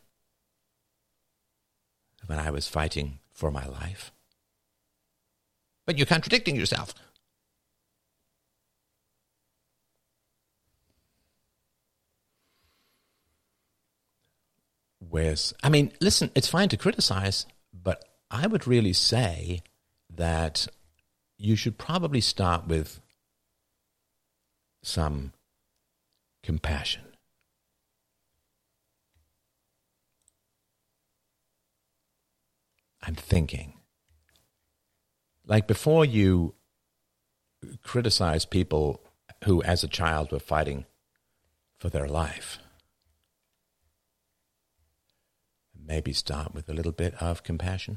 When I was fighting for my life? But you're contradicting yourself. Where's, I mean, listen, it's fine to criticize, but I would really say that you should probably start with some compassion. I'm thinking. Like before you criticize people who as a child were fighting for their life, maybe start with a little bit of compassion.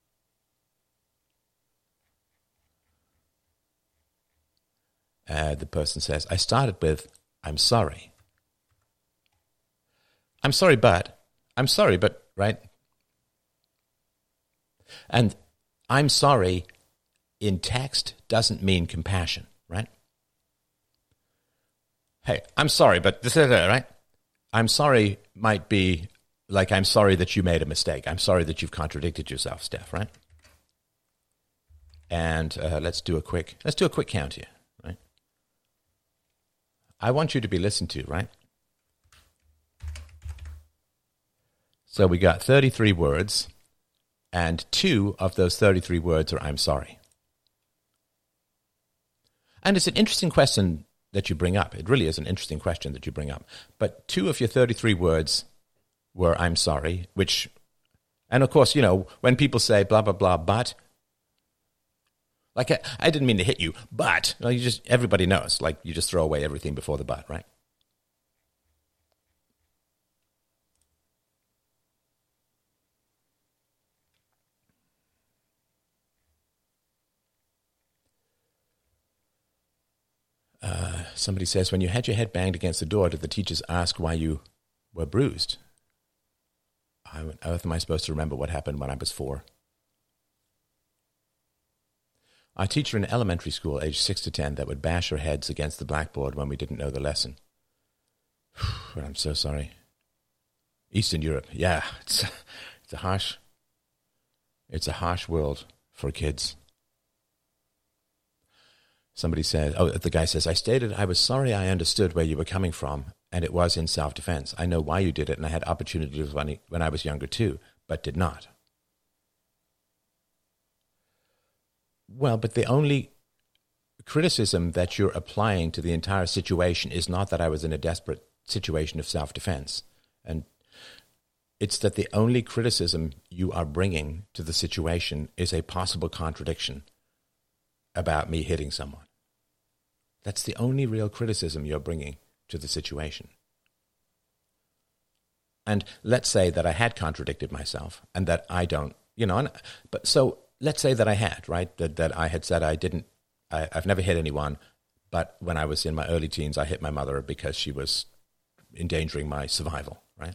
Uh, the person says, I started with, I'm sorry. I'm sorry, but, I'm sorry, but, right? And I'm sorry in text doesn't mean compassion, right? Hey, I'm sorry, but this is it, right? I'm sorry might be like, I'm sorry that you made a mistake. I'm sorry that you've contradicted yourself, Steph, right? And uh, let's do a quick, let's do a quick count here, right? I want you to be listened to, right? So we got thirty-three words, and two of those thirty-three words are I'm sorry. And it's an interesting question that you bring up. It really is an interesting question that you bring up. But two of your thirty-three words were I'm sorry, which, and of course, you know, when people say blah, blah, blah, but, like, I, I didn't mean to hit you, but, you know, you just, everybody knows, like, you just throw away everything before the but, right? Uh, somebody says, when you had your head banged against the door, did the teachers ask why you were bruised? How on earth am I supposed to remember what happened when I was four? Our teacher in elementary school, aged six to ten, that would bash her heads against the blackboard when we didn't know the lesson. I'm so sorry. Eastern Europe, yeah, it's, it's a harsh, it's a harsh world for kids. Somebody said, oh, the guy says, I stated I was sorry I understood where you were coming from, and it was in self-defense. I know why you did it, and I had opportunities when I was younger too, but did not. Well, but the only criticism that you're applying to the entire situation is not that I was in a desperate situation of self-defense. And it's that the only criticism you are bringing to the situation is a possible contradiction about me hitting someone. That's the only real criticism you're bringing to the situation. And let's say that I had contradicted myself and that I don't, you know, and, but so let's say that I had, right, that, that I had said I didn't, I, I've never hit anyone, but when I was in my early teens, I hit my mother because she was endangering my survival, right?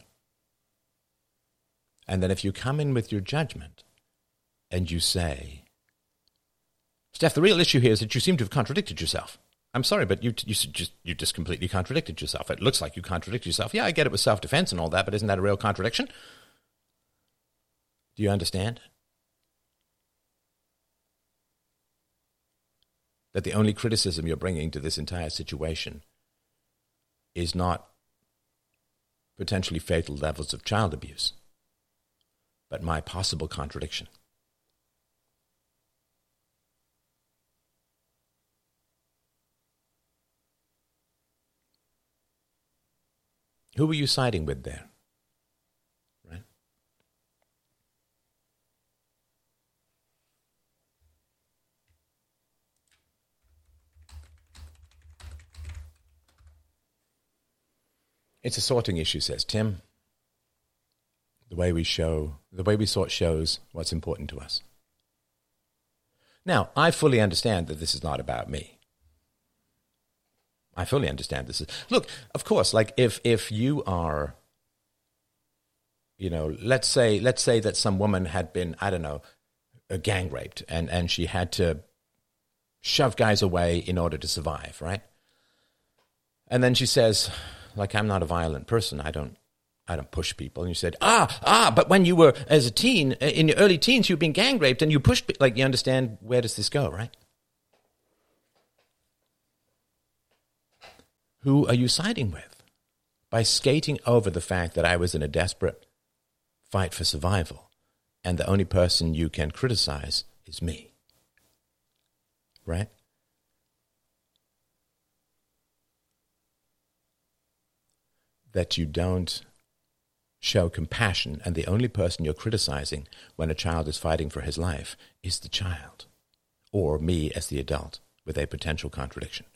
And then if you come in with your judgment and you say, Steph, the real issue here is that you seem to have contradicted yourself. I'm sorry, but you you just you just completely contradicted yourself. It looks like you contradicted yourself. Yeah, I get it with self-defense and all that, but isn't that a real contradiction? Do you understand? That the only criticism you're bringing to this entire situation is not potentially fatal levels of child abuse, but my possible contradiction. Who were you siding with there? Right? It's a sorting issue, says Tim. The way we show, the way we sort shows what's important to us. Now, I fully understand that this is not about me. I fully understand this is... Look, of course, like if if you are, you know, let's say let's say that some woman had been, I don't know, gang raped and, and she had to shove guys away in order to survive, right? And then she says, like, I'm not a violent person. I don't I don't push people. And you said, ah, ah, but when you were as a teen, in your early teens, you've been gang raped and you pushed, like, you understand, where does this go, right? Who are you siding with? By skating over the fact that I was in a desperate fight for survival and the only person you can criticize is me, right? That you don't show compassion, and the only person you're criticizing when a child is fighting for his life is the child, or me as the adult with a potential contradiction.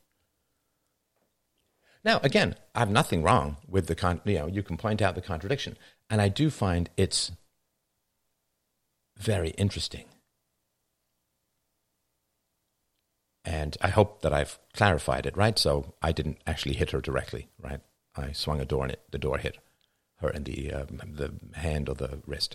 Now, again, I have nothing wrong with the, con- you know, you can point out the contradiction, and I do find it's very interesting. And I hope that I've clarified it, right? So I didn't actually hit her directly, right? I swung a door and it, the door hit her in the um, the hand or the wrist.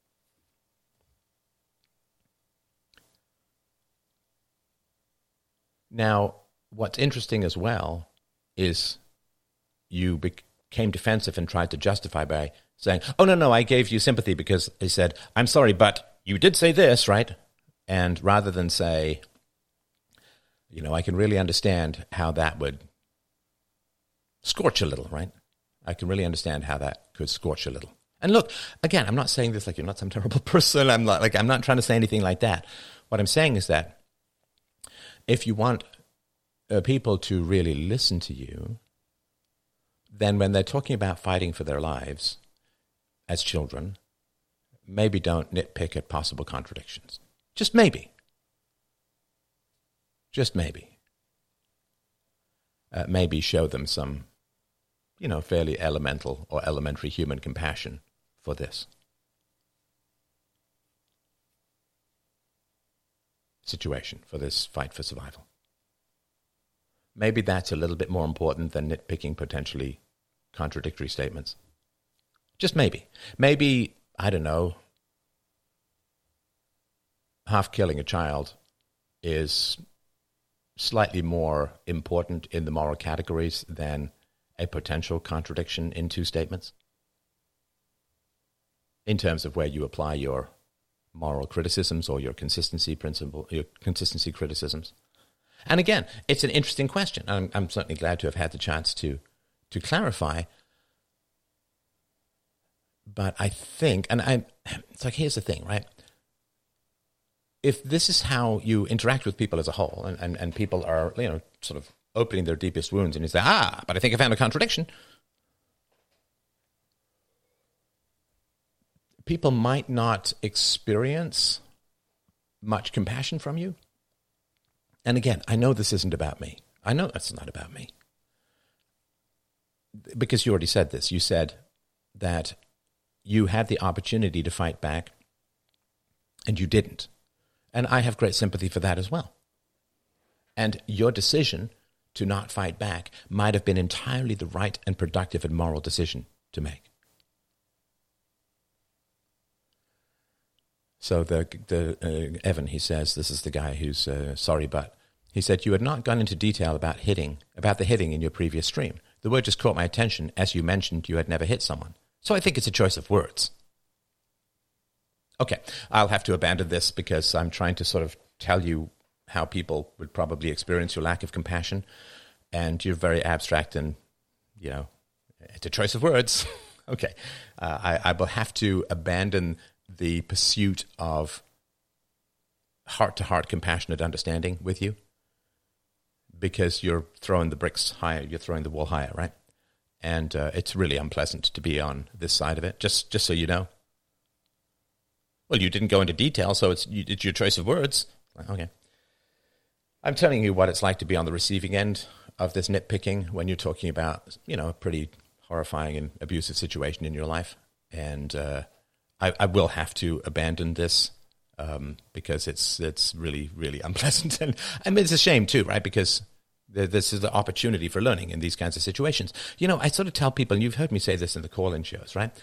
Now, what's interesting as well is you became defensive and tried to justify by saying, oh, no, no, I gave you sympathy because I said, I'm sorry, but you did say this, right? And rather than say, you know, I can really understand how that would scorch a little, right? I can really understand how that could scorch a little. And look, again, I'm not saying this like you're not some terrible person. I'm not like I'm not trying to say anything like that. What I'm saying is that if you want uh, people to really listen to you, then when they're talking about fighting for their lives as children, maybe don't nitpick at possible contradictions. Just maybe. Just maybe. Uh, maybe show them some, you know, fairly elemental or elementary human compassion for this situation, for this fight for survival. Maybe that's a little bit more important than nitpicking potentially contradictory statements. Just maybe. Maybe, I don't know, half killing a child is slightly more important in the moral categories than a potential contradiction in two statements in terms of where you apply your moral criticisms or your consistency principle, your consistency criticisms. And again, it's an interesting question. I'm, I'm certainly glad to have had the chance to to clarify. But I think, and I, it's like, here's the thing, right? If this is how you interact with people as a whole, and, and, and people are, you know, sort of opening their deepest wounds, and you say, ah, but I think I found a contradiction, people might not experience much compassion from you. And again, I know this isn't about me. I know that's not about me. Because you already said this. You said that you had the opportunity to fight back, and you didn't. And I have great sympathy for that as well. And your decision to not fight back might have been entirely the right and productive and moral decision to make. So the the uh, Evan, he says, this is the guy who's uh, sorry, but he said, you had not gone into detail about hitting, about the hitting in your previous stream. The word just caught my attention as you mentioned you had never hit someone. So I think it's a choice of words. Okay, I'll have to abandon this because I'm trying to sort of tell you how people would probably experience your lack of compassion, and you're very abstract and, you know, it's a choice of words. Okay, uh, I, I will have to abandon the pursuit of heart-to-heart compassionate understanding with you because you're throwing the bricks higher, you're throwing the wall higher, right? And uh, it's really unpleasant to be on this side of it, just just so you know. Well, you didn't go into detail, so it's, it's your choice of words. Okay. I'm telling you what it's like to be on the receiving end of this nitpicking when you're talking about, you know, a pretty horrifying and abusive situation in your life. And uh, I, I will have to abandon this um, because it's it's really, really unpleasant. And I mean, it's a shame too, right? Because this is the opportunity for learning in these kinds of situations. You know, I sort of tell people, and you've heard me say this in the call-in shows, right?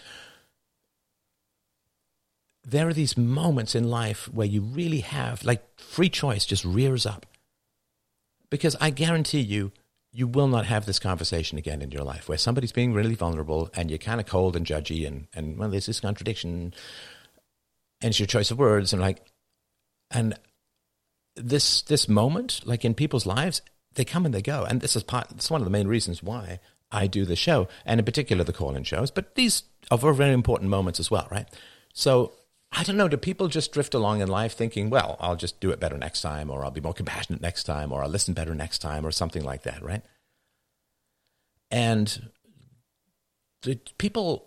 There are these moments in life where you really have, like, free choice just rears up. Because I guarantee you, you will not have this conversation again in your life where somebody's being really vulnerable and you're kind of cold and judgy and, and well, there's this contradiction and it's your choice of words. And like, and this, this moment, like in people's lives, they come and they go. And this is part, it's one of the main reasons why I do the show, and in particular the call-in shows, but these are very, very important moments as well, right? So I don't know, do people just drift along in life thinking, well, I'll just do it better next time, or I'll be more compassionate next time, or I'll listen better next time, or something like that, right? And the people,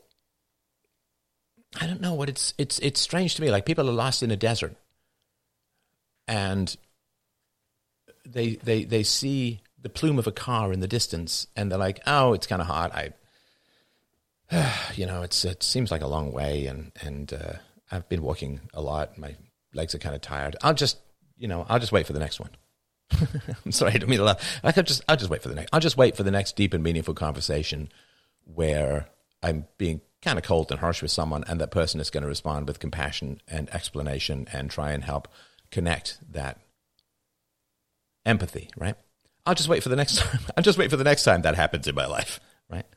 I don't know what it's, it's, it's strange to me. Like, people are lost in a desert and they, they, they see the plume of a car in the distance and they're like, oh, it's kind of hot. I, you know, it's, it seems like a long way and, and, uh, I've been walking a lot. My legs are kind of tired. I'll just, you know, I'll just wait for the next one. I'm sorry, I don't mean to laugh. I could just, I'll just wait for the next. I'll just wait for the next deep and meaningful conversation where I'm being kind of cold and harsh with someone, and that person is going to respond with compassion and explanation and try and help connect that empathy. Right? I'll just wait for the next time. I'll just wait for the next time that happens in my life. Right?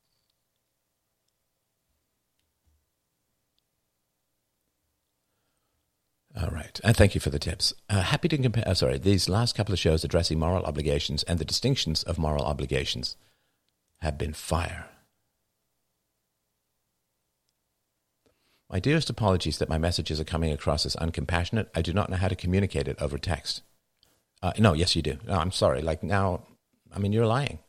All right. And thank you for the tips. Uh, happy to compare, uh, sorry, these last couple of shows addressing moral obligations and the distinctions of moral obligations have been fire. My dearest apologies that my messages are coming across as uncompassionate. I do not know how to communicate it over text. Uh, no, yes, you do. No, I'm sorry. Like now, I mean, you're lying.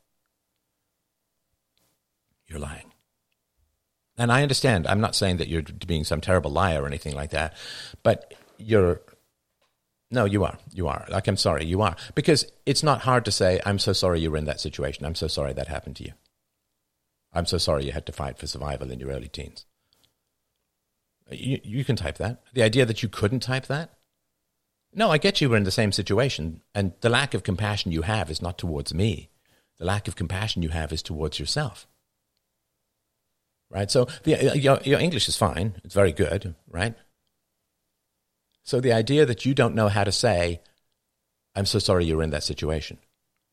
You're lying. And I understand. I'm not saying that you're being some terrible liar or anything like that, but you're, no, you are, you are. Like, I'm sorry, you are. Because it's not hard to say, I'm so sorry you were in that situation. I'm so sorry that happened to you. I'm so sorry you had to fight for survival in your early teens. You, you can type that. The idea that you couldn't type that? No, I get you were in the same situation. And the lack of compassion you have is not towards me. The lack of compassion you have is towards yourself. Right? So the, your, your English is fine. It's very good, right? So the idea that you don't know how to say, I'm so sorry you were in that situation.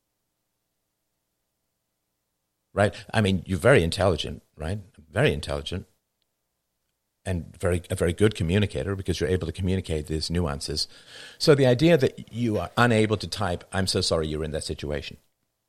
Right? I mean, you're very intelligent, right? Very intelligent. And very a very good communicator because you're able to communicate these nuances. So the idea that you are unable to type, I'm so sorry you were in that situation.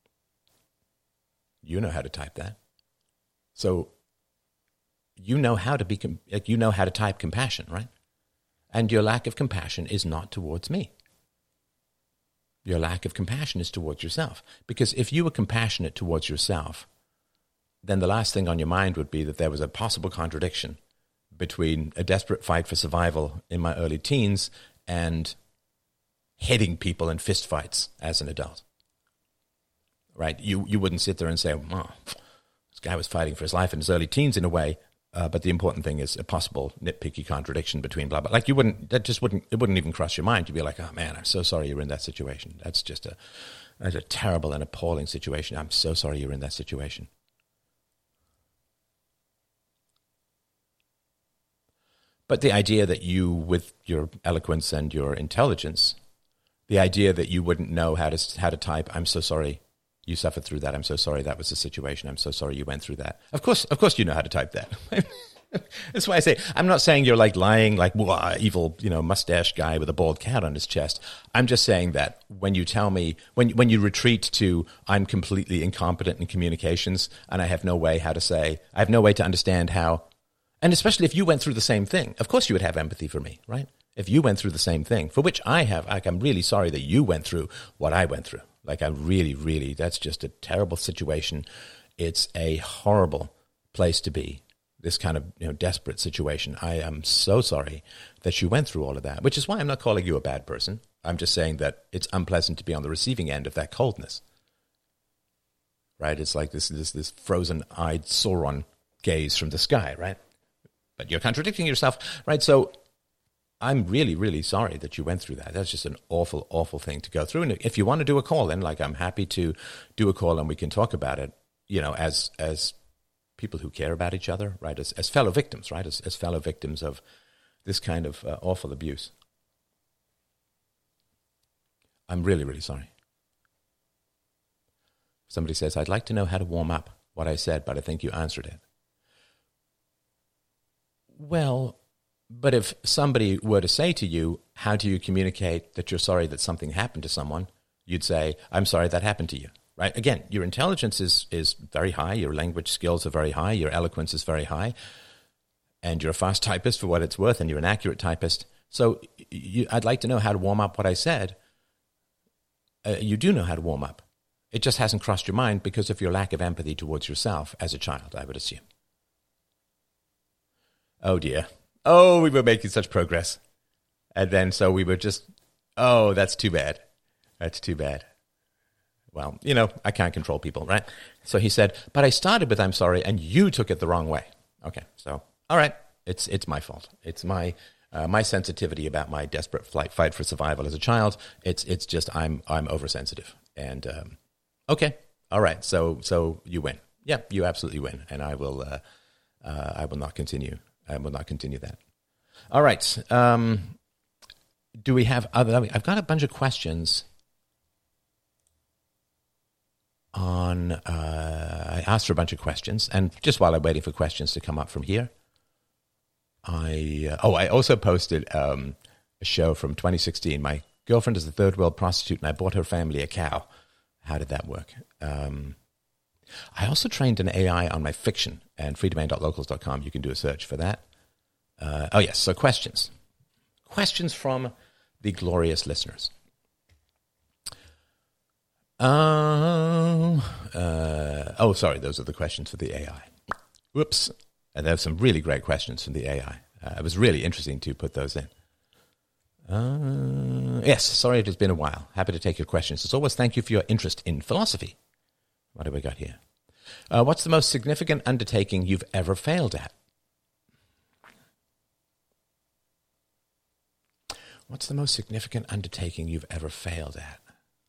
You know how to type that. So you know how to be, you know how to type compassion, right? And your lack of compassion is not towards me. Your lack of compassion is towards yourself. Because if you were compassionate towards yourself, then the last thing on your mind would be that there was a possible contradiction between a desperate fight for survival in my early teens and hitting people in fistfights as an adult. Right? You you wouldn't sit there and say, oh, this guy was fighting for his life in his early teens in a way, uh, but the important thing is a possible nitpicky contradiction between blah, blah. Like you wouldn't, that just wouldn't, it wouldn't even cross your mind. You'd be like, oh man, I'm so sorry you're in that situation. That's just a, that's a terrible and appalling situation. I'm so sorry you're in that situation. But the idea that you, with your eloquence and your intelligence, the idea that you wouldn't know how to how to type, I'm so sorry you suffered through that. I'm so sorry that was the situation. I'm so sorry you went through that. Of course, of course you know how to type that. That's why I say, I'm not saying you're like lying, like wah, evil, you know, mustache guy with a bald cat on his chest. I'm just saying that when you tell me, when when you retreat to, I'm completely incompetent in communications and I have no way how to say, I have no way to understand how. And especially if you went through the same thing, of course you would have empathy for me, right? If you went through the same thing, for which I have, like, I'm really sorry that you went through what I went through. Like, I really, really, that's just a terrible situation. It's a horrible place to be, this kind of, you know, desperate situation. I am so sorry that you went through all of that, which is why I'm not calling you a bad person. I'm just saying that it's unpleasant to be on the receiving end of that coldness, right? It's like this, this, this frozen-eyed Sauron gaze from the sky, right? But you're contradicting yourself, right? So I'm really, really sorry that you went through that. That's just an awful, awful thing to go through. And if you want to do a call, then like I'm happy to do a call and we can talk about it, you know, as as people who care about each other, right? As as fellow victims, right? As as fellow victims of this kind of uh, awful abuse. I'm really, really sorry. Somebody says, I'd like to know how to warm up what I said, but I think you answered it. Well, but if somebody were to say to you, how do you communicate that you're sorry that something happened to someone? You'd say, I'm sorry that happened to you, right? Again, your intelligence is, is very high. Your language skills are very high. Your eloquence is very high. And you're a fast typist for what it's worth, and you're an accurate typist. So you, I'd like to know how to warm up what I said. Uh, you do know how to warm up. It just hasn't crossed your mind because of your lack of empathy towards yourself as a child, I would assume. Oh, dear. Oh, we were making such progress. And then so we were just, oh, that's too bad. That's too bad. Well, you know, I can't control people, right? So he said, but I started with I'm sorry, and you took it the wrong way. Okay, so, all right, it's it's my fault. It's my uh, my sensitivity about my desperate flight, fight for survival as a child. It's it's just I'm I'm oversensitive. And, um, okay, all right, so so you win. Yeah, you absolutely win, and I will uh, uh, I will not continue. I will not continue that. All right. Um, do we have other? I've got a bunch of questions on. Uh, I asked for a bunch of questions, and just while I'm waiting for questions to come up from here, I uh, oh I also posted um, a show from twenty sixteen. My girlfriend is a third world prostitute, and I bought her family a cow. How did that work? Um, I also trained an A I on my fiction, and freedomain dot locals dot com. You can do a search for that. Uh, oh, yes, so questions. Questions from the glorious listeners. Uh, uh, oh, sorry, those are the questions for the A I. Whoops. And there are some really great questions from the A I. Uh, it was really interesting to put those in. Uh, yes, sorry it has been a while. Happy to take your questions. As always, thank you for your interest in philosophy. What have we got here? Uh, what's the most significant undertaking you've ever failed at? What's the most significant undertaking you've ever failed at?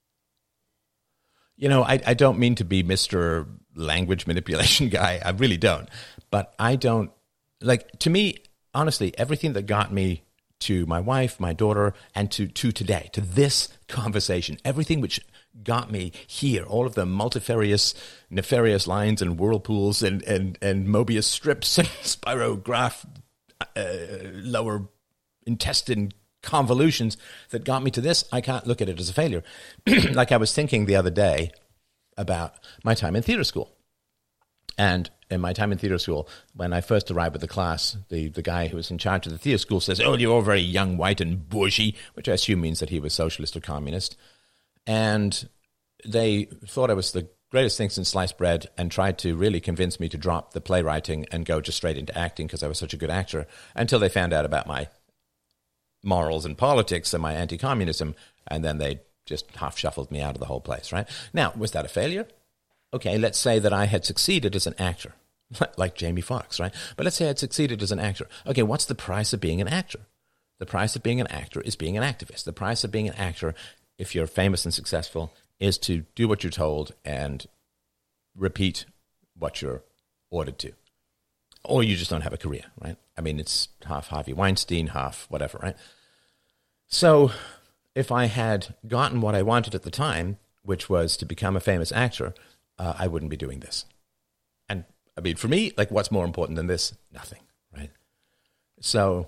You know, I, I don't mean to be Mister Language Manipulation guy. I really don't. But I don't, like, to me, honestly, everything that got me to my wife, my daughter, and to, to today, to this conversation, everything which got me here, all of the multifarious, nefarious lines and whirlpools and, and, and Mobius strips and spirograph uh, lower intestine convolutions that got me to this, I can't look at it as a failure. Like I was thinking the other day about my time in theater school. And in my time in theater school, when I first arrived with the class, the, the guy who was in charge of the theater school says, oh, you're all very young, white, and bushy, which I assume means that he was socialist or communist. And they thought I was the greatest thing since sliced bread and tried to really convince me to drop the playwriting and go just straight into acting because I was such a good actor, until they found out about my morals and politics and my anti-communism, and then they just half-shuffled me out of the whole place, right? Now, was that a failure? Okay, let's say that I had succeeded as an actor, like Jamie Foxx, right? But let's say I had succeeded as an actor. Okay, what's the price of being an actor? The price of being an actor is being an activist. The price of being an actor, if you're famous and successful, is to do what you're told and repeat what you're ordered to. Or you just don't have a career, right? I mean, it's half Harvey Weinstein, half whatever, right? So if I had gotten what I wanted at the time, which was to become a famous actor, uh, I wouldn't be doing this. And, I mean, for me, like, what's more important than this? Nothing, right? So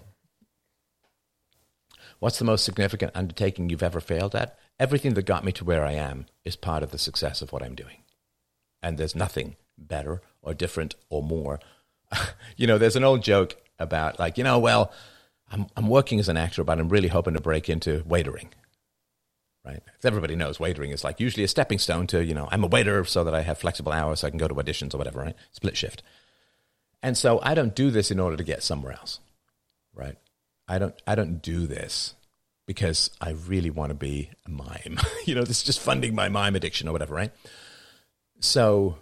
what's the most significant undertaking you've ever failed at? Everything that got me to where I am is part of the success of what I'm doing. And there's nothing better or different or more. You know, there's an old joke about, like, you know, well, I'm I'm working as an actor, but I'm really hoping to break into waitering, right? Because everybody knows waitering is like usually a stepping stone to, you know, I'm a waiter so that I have flexible hours so I can go to auditions or whatever, right? Split shift. And so I don't do this in order to get somewhere else, right? I don't I don't do this because I really want to be a mime. You know, this is just funding my mime addiction or whatever, right? So,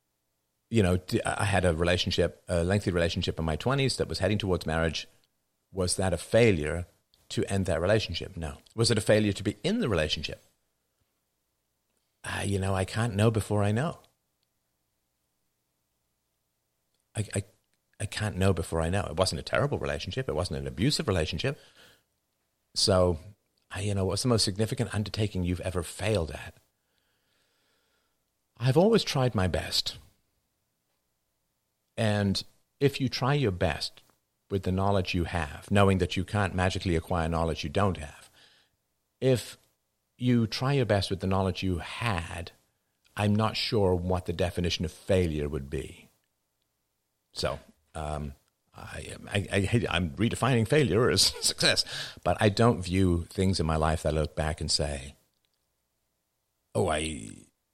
you know, I had a relationship, a lengthy relationship in my twenties that was heading towards marriage. Was that a failure to end that relationship? No. Was it a failure to be in the relationship? Uh, you know, I can't know before I know. I, I I can't know before I know. It wasn't a terrible relationship. It wasn't an abusive relationship. So, I, you know, what's the most significant undertaking you've ever failed at? I've always tried my best. And if you try your best with the knowledge you have, knowing that you can't magically acquire knowledge you don't have, if you try your best with the knowledge you had, I'm not sure what the definition of failure would be. So, um, I, I, I, I'm redefining failure as success, but I don't view things in my life that I look back and say, oh, I,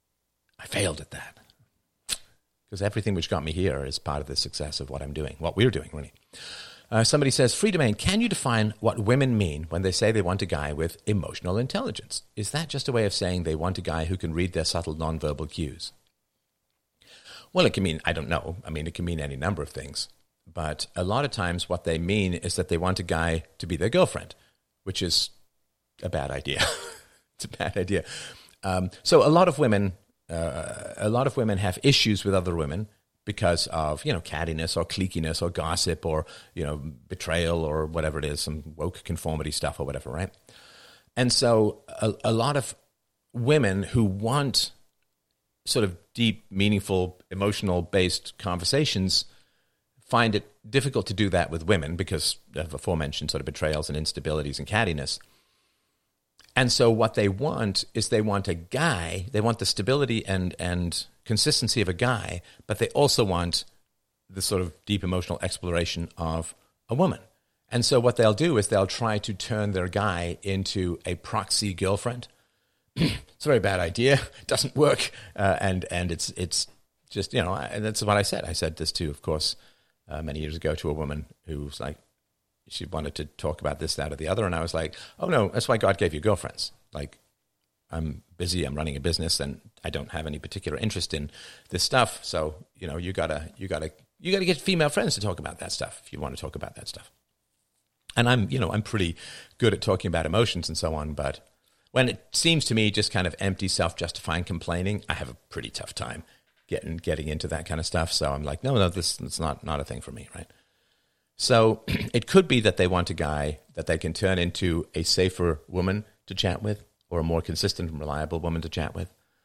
I failed at that. Because everything which got me here is part of the success of what I'm doing, what we're doing, really. Uh, somebody says, Free Domain, can you define what women mean when they say they want a guy with emotional intelligence? Is that just a way of saying they want a guy who can read their subtle nonverbal cues? Well, it can mean, I don't know. I mean, it can mean any number of things. But a lot of times what they mean is that they want a guy to be their girlfriend, which is a bad idea. It's a bad idea. Um, so a lot of women... Uh, a lot of women have issues with other women because of, you know, cattiness or cliquiness or gossip or, you know, betrayal or whatever it is, some woke conformity stuff or whatever, right? And so a, a lot of women who want sort of deep, meaningful, emotional-based conversations find it difficult to do that with women because of aforementioned sort of betrayals and instabilities and cattiness. And so what they want is they want a guy, they want the stability and, and consistency of a guy, but they also want the sort of deep emotional exploration of a woman. And so what they'll do is they'll try to turn their guy into a proxy girlfriend. It's a very bad idea. It doesn't work. Uh, and and it's it's just, you know, and that's what I said. I said this too, of course, uh, many years ago to a woman who was like, she wanted to talk about this, that, or the other. And I was like, oh, no, that's why God gave you girlfriends. Like, I'm busy, I'm running a business, and I don't have any particular interest in this stuff. So, you know, you gotta, you gotta, you gotta get female friends to talk about that stuff if you want to talk about that stuff. And I'm, you know, I'm pretty good at talking about emotions and so on. But when it seems to me just kind of empty, self-justifying complaining, I have a pretty tough time getting getting into that kind of stuff. So I'm like, no, no, this it's not not a thing for me, right? So it could be that they want a guy that they can turn into a safer woman to chat with or a more consistent and reliable woman to chat with.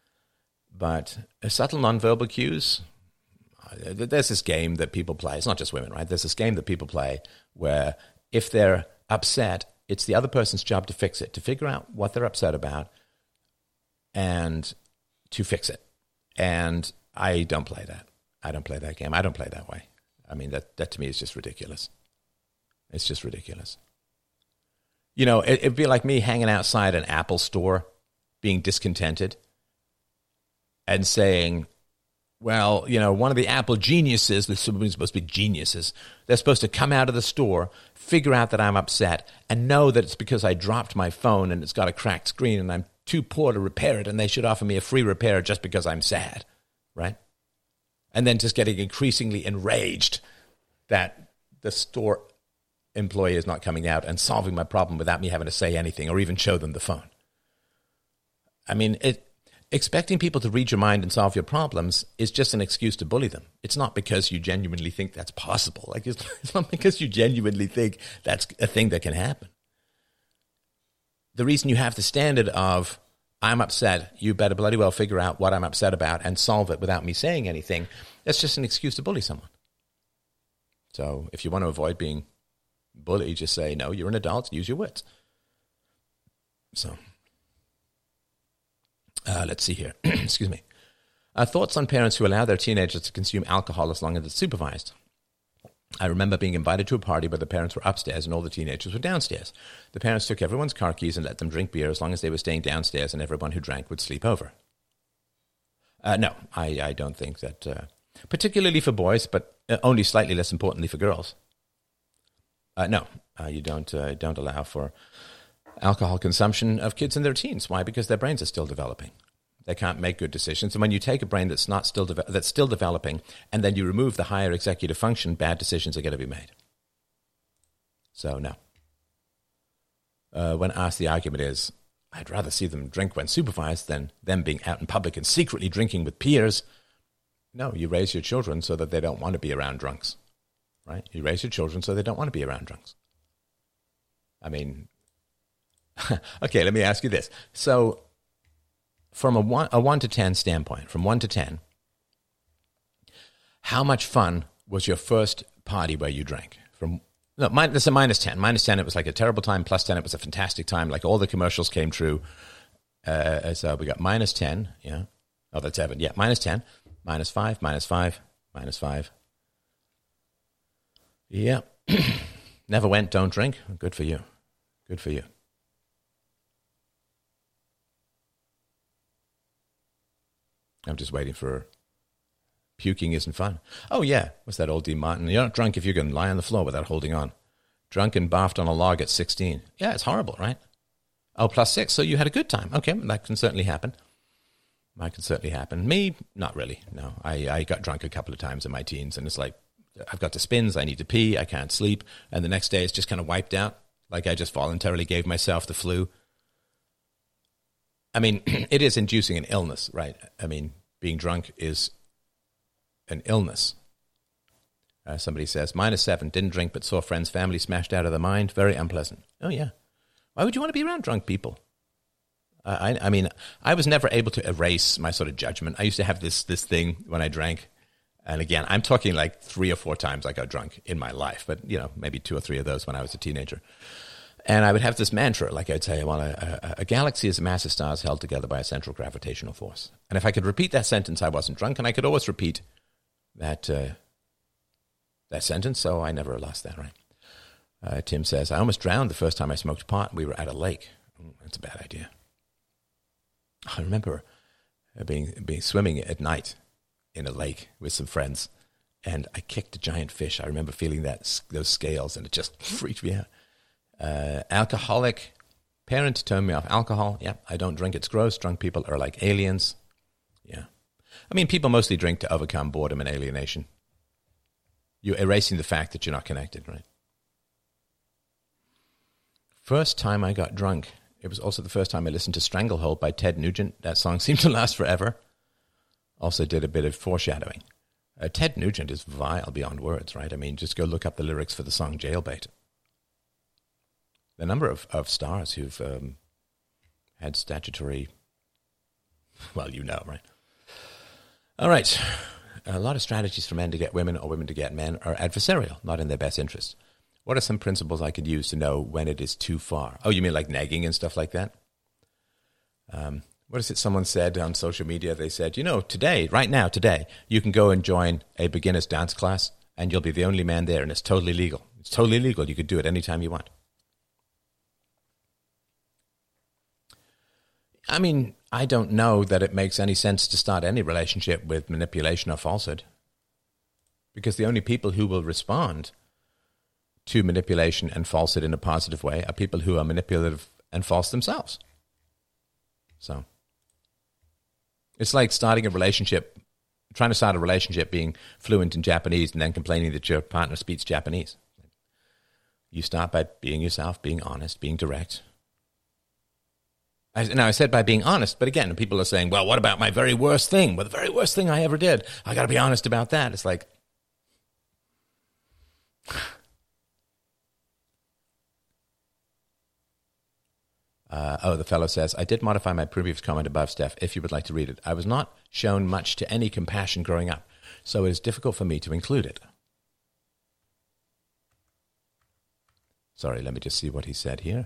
But a subtle nonverbal cues, there's this game that people play. It's not just women, right? There's this game that people play where if they're upset, it's the other person's job to fix it, to figure out what they're upset about and to fix it. And I don't play that. I don't play that game. I don't play that way. I mean, that, that to me is just ridiculous. It's just ridiculous. You know, it, it'd be like me hanging outside an Apple store, being discontented, and saying, well, you know, one of the Apple geniuses, there's supposed to be geniuses, they're supposed to come out of the store, figure out that I'm upset, and know that it's because I dropped my phone and it's got a cracked screen and I'm too poor to repair it, and they should offer me a free repair just because I'm sad, right? And then just getting increasingly enraged that the store employee is not coming out and solving my problem without me having to say anything or even show them the phone. I mean, it, expecting people to read your mind and solve your problems is just an excuse to bully them. It's not because you genuinely think that's possible. Like, it's, it's not because you genuinely think that's a thing that can happen. The reason you have the standard of, I'm upset, you better bloody well figure out what I'm upset about and solve it without me saying anything, that's just an excuse to bully someone. So if you want to avoid being bullied, just say, no, you're an adult, use your wits. So, uh, let's see here. Excuse me. Uh, thoughts on parents who allow their teenagers to consume alcohol as long as it's supervised. I remember being invited to a party where the parents were upstairs and all the teenagers were downstairs. The parents took everyone's car keys and let them drink beer as long as they were staying downstairs, and everyone who drank would sleep over. Uh, no, I, I don't think that, uh, particularly for boys, but uh, only slightly less importantly for girls. Uh, no, uh, you don't uh, don't allow for alcohol consumption of kids in their teens. Why? Because their brains are still developing. They can't make good decisions. And when you take a brain that's not still de- that's still developing, and then you remove the higher executive function, bad decisions are going to be made. So, no. Uh, when asked, the argument is, I'd rather see them drink when supervised than them being out in public and secretly drinking with peers. No, you raise your children so that they don't want to be around drunks, right? You raise your children so they don't want to be around drunks. I mean, okay, let me ask you this. So, from a one, a one to ten standpoint, from one to ten, how much fun was your first party where you drank? From no, min- it's a minus ten. Minus ten, it was like a terrible time. Plus ten, it was a fantastic time. Like all the commercials came true. Uh, so we got minus ten, yeah. Oh, that's Evan. Yeah, minus ten, minus five, minus five, minus five. Yeah. Never went, don't drink. Good for you. Good for you. I'm just waiting for... Puking isn't fun. Oh, yeah. What's that old Dean Martin? You're not drunk if you can lie on the floor without holding on. Drunk and barfed on a log at sixteen. Yeah, it's horrible, right? Oh, plus six, so you had a good time. Okay, that can certainly happen. That can certainly happen. Me, not really, no. I, I got drunk a couple of times in my teens, and it's like, I've got the spins, I need to pee, I can't sleep, and the next day it's just kind of wiped out, like I just voluntarily gave myself the flu. I mean, it is inducing an illness, right? I mean, being drunk is an illness. Uh, somebody says, minus seven, didn't drink but saw friends' family smashed out of their mind. Very unpleasant. Oh, yeah. Why would you want to be around drunk people? Uh, I, I mean, I was never able to erase my sort of judgment. I used to have this this thing when I drank. And again, I'm talking like three or four times I got drunk in my life. But, you know, maybe two or three of those when I was a teenager. And I would have this mantra, like I'd say, well, a, a, a galaxy is a mass of stars held together by a central gravitational force. And if I could repeat that sentence, I wasn't drunk. And I could always repeat that uh, that sentence, so I never lost that, right? Uh, Tim says, I almost drowned the first time I smoked pot. We were at a lake. Ooh, that's a bad idea. I remember being being swimming at night in a lake with some friends, and I kicked a giant fish. I remember feeling that those scales, and it just freaked me out. Uh, alcoholic parent turned me off alcohol. Yeah, I don't drink. It's gross. Drunk people are like aliens. Yeah. I mean, people mostly drink to overcome boredom and alienation. You're erasing the fact that you're not connected, right? First time I got drunk, it was also the first time I listened to Stranglehold by Ted Nugent. That song seemed to last forever. Also did a bit of foreshadowing. Uh, Ted Nugent is vile beyond words, right? I mean, just go look up the lyrics for the song Jailbait. The number of, of stars who've um, had statutory, well, you know, right? All right. A lot of strategies for men to get women or women to get men are adversarial, not in their best interest. What are some principles I could use to know when it is too far? Oh, you mean like nagging and stuff like that? Um, what is it someone said on social media? They said, you know, today, right now, today, you can go and join a beginner's dance class and you'll be the only man there and it's totally legal. It's totally legal. You could do it anytime you want. I mean, I don't know that it makes any sense to start any relationship with manipulation or falsehood. Because the only people who will respond to manipulation and falsehood in a positive way are people who are manipulative and false themselves. So, it's like starting a relationship, trying to start a relationship being fluent in Japanese and then complaining that your partner speaks Japanese. You start by being yourself, being honest, being direct. I, now, I said by being honest, but again, people are saying, well, what about my very worst thing? Well, the very worst thing I ever did. I got to be honest about that. It's like, uh, oh, the fellow says, I did modify my previous comment above, Steph, if you would like to read it. I was not shown much to any compassion growing up, so it is difficult for me to include it. Sorry, let me just see what he said here.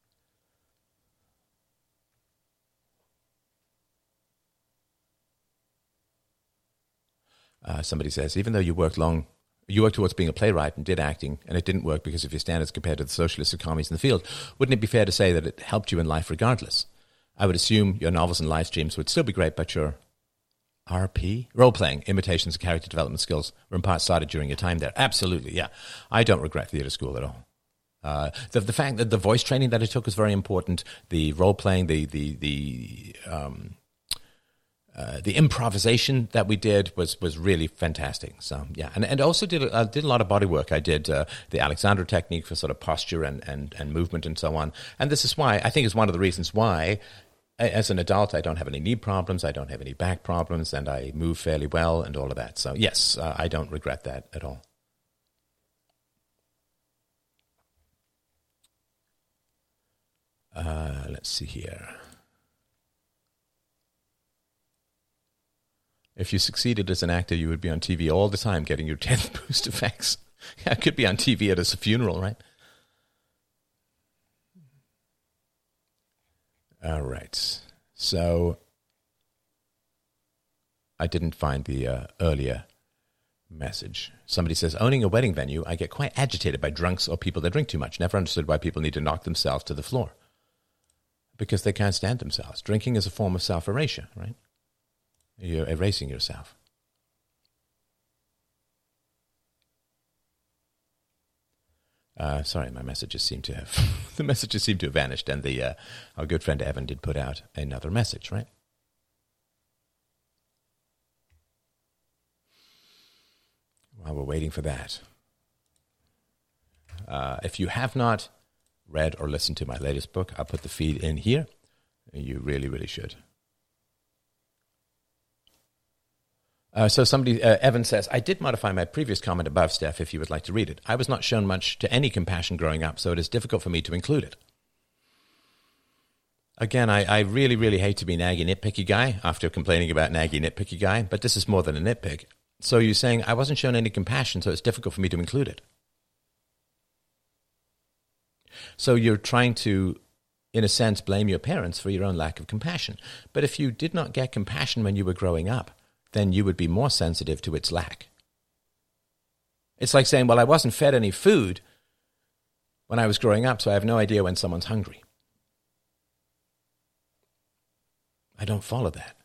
Uh, somebody says, even though you worked long, you worked towards being a playwright and did acting, and it didn't work because of your standards compared to the socialist economies in the field, wouldn't it be fair to say that it helped you in life regardless? I would assume your novels and live streams would still be great, but your R P, role-playing, imitations, and character development skills were in part started during your time there. Absolutely, yeah. I don't regret theatre school at all. Uh, the, the fact that the voice training that I took was very important. The role-playing, the, the, the, um, uh, the improvisation that we did was was really fantastic. So yeah, and and also did I did a lot of body work. I did uh, the Alexander technique for sort of posture and, and and movement and so on. And this is why I think is one of the reasons why, as an adult, I don't have any knee problems, I don't have any back problems, and I move fairly well and all of that. So yes, uh, I don't regret that at all. Uh, let's see here. If you succeeded as an actor, you would be on T V all the time getting your tenth boost effects. Yeah, I could be on T V at a funeral, right? All right. So I didn't find the uh, earlier message. Somebody says, owning a wedding venue, I get quite agitated by drunks or people that drink too much. Never understood why people need to knock themselves to the floor. Because they can't stand themselves. Drinking is a form of self-erasure, right? You're erasing yourself. Uh, sorry, my messages seem to have the messages seem to have vanished, and the uh, our good friend Evan did put out another message, right? While we're waiting for that, uh, if you have not read or listened to my latest book, I'll put the feed in here. You really, really should. Uh, so somebody, uh, Evan says, I did modify my previous comment above, Steph, if you would like to read it. I was not shown much to any compassion growing up, so it is difficult for me to include it. Again, I, I really, really hate to be naggy nitpicky guy after complaining about naggy nitpicky guy, but this is more than a nitpick. So you're saying I wasn't shown any compassion, so it's difficult for me to include it. So you're trying to, in a sense, blame your parents for your own lack of compassion. But if you did not get compassion when you were growing up, then you would be more sensitive to its lack. It's like saying, well, I wasn't fed any food when I was growing up, so I have no idea when someone's hungry. I don't follow that.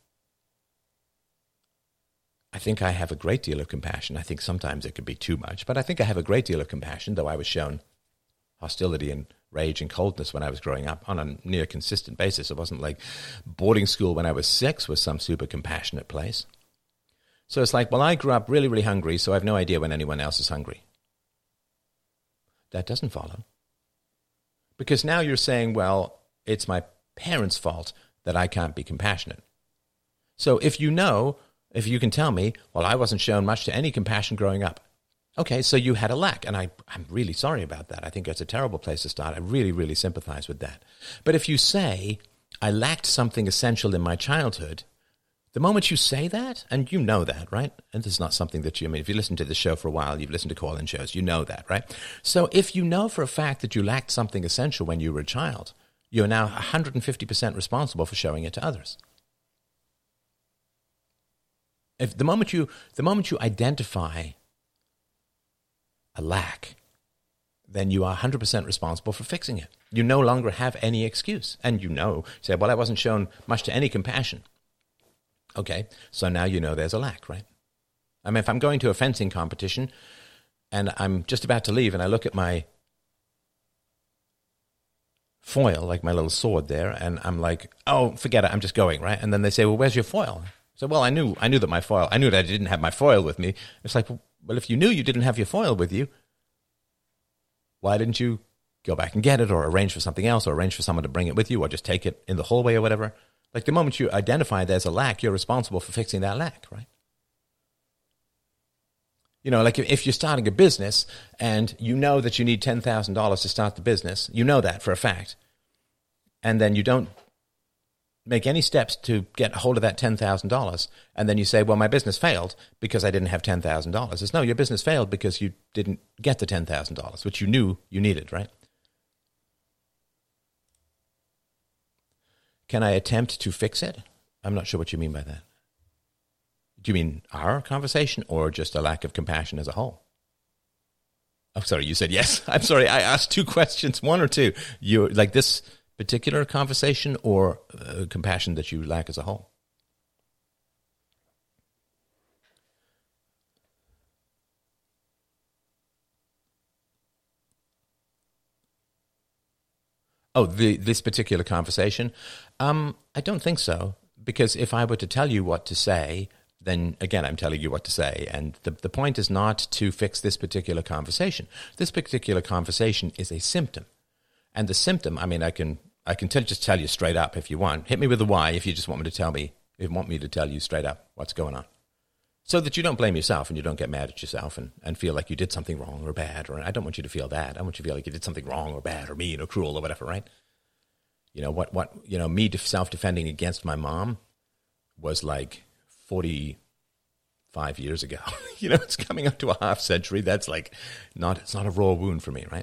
I think I have a great deal of compassion. I think sometimes it could be too much, but I think I have a great deal of compassion, though I was shown hostility and rage and coldness when I was growing up on a near consistent basis. It wasn't like boarding school when I was six was some super compassionate place. So it's like, well, I grew up really, really hungry, so I have no idea when anyone else is hungry. That doesn't follow. Because now you're saying, well, it's my parents' fault that I can't be compassionate. So if you know, if you can tell me, well, I wasn't shown much to any compassion growing up. Okay, so you had a lack, and I, I'm really sorry about that. I think that's a terrible place to start. I really, really sympathize with that. But if you say, I lacked something essential in my childhood, the moment you say that, and you know that, right? And this is not something that you, I mean, if you listen to this show for a while, you've listened to call-in shows, you know that, right? So if you know for a fact that you lacked something essential when you were a child, you're now one hundred fifty percent responsible for showing it to others. If the moment you, the moment you identify a lack, then you are one hundred percent responsible for fixing it. You no longer have any excuse. And you know, say, well, I wasn't shown much to any compassion. Okay, so now you know there's a lack, right? I mean, if I'm going to a fencing competition and I'm just about to leave and I look at my foil, like my little sword there, and I'm like, oh, forget it, I'm just going, right? And then they say, well, where's your foil? So, well, I knew I knew that my foil, I knew that I didn't have my foil with me. It's like, well, if you knew you didn't have your foil with you, why didn't you go back and get it, or arrange for something else, or arrange for someone to bring it with you, or just take it in the hallway or whatever? Like the moment you identify there's a lack, you're responsible for fixing that lack, right? You know, like if you're starting a business and you know that you need ten thousand dollars to start the business, you know that for a fact, and then you don't make any steps to get hold of that ten thousand dollars, and then you say, well, my business failed because I didn't have ten thousand dollars. It's no, your business failed because you didn't get the ten thousand dollars, which you knew you needed, right? Can I attempt to fix it? I'm not sure what you mean by that. Do you mean our conversation or just a lack of compassion as a whole? Oh, sorry, you said yes. I'm sorry, I asked two questions, one or two. You like this particular conversation or uh, compassion that you lack as a whole? Oh, the this particular conversation? Um, I don't think so. because if I were to tell you what to say, then again, I'm telling you what to say. And the, the point is not to fix this particular conversation. This particular conversation is a symptom. And the symptom, I mean, I can I can tell, just tell you straight up if you want. Hit me with a why if you just want me to tell me, if you want me to tell you straight up what's going on. So that you don't blame yourself and you don't get mad at yourself and, and feel like you did something wrong or bad. Or I don't want you to feel that. I want you to feel like you did something wrong or bad or mean or cruel or whatever, right? You know, what, what you know, me self-defending against my mom was like forty-five years ago. You know, it's coming up to a half century. That's like not, it's not a raw wound for me, right?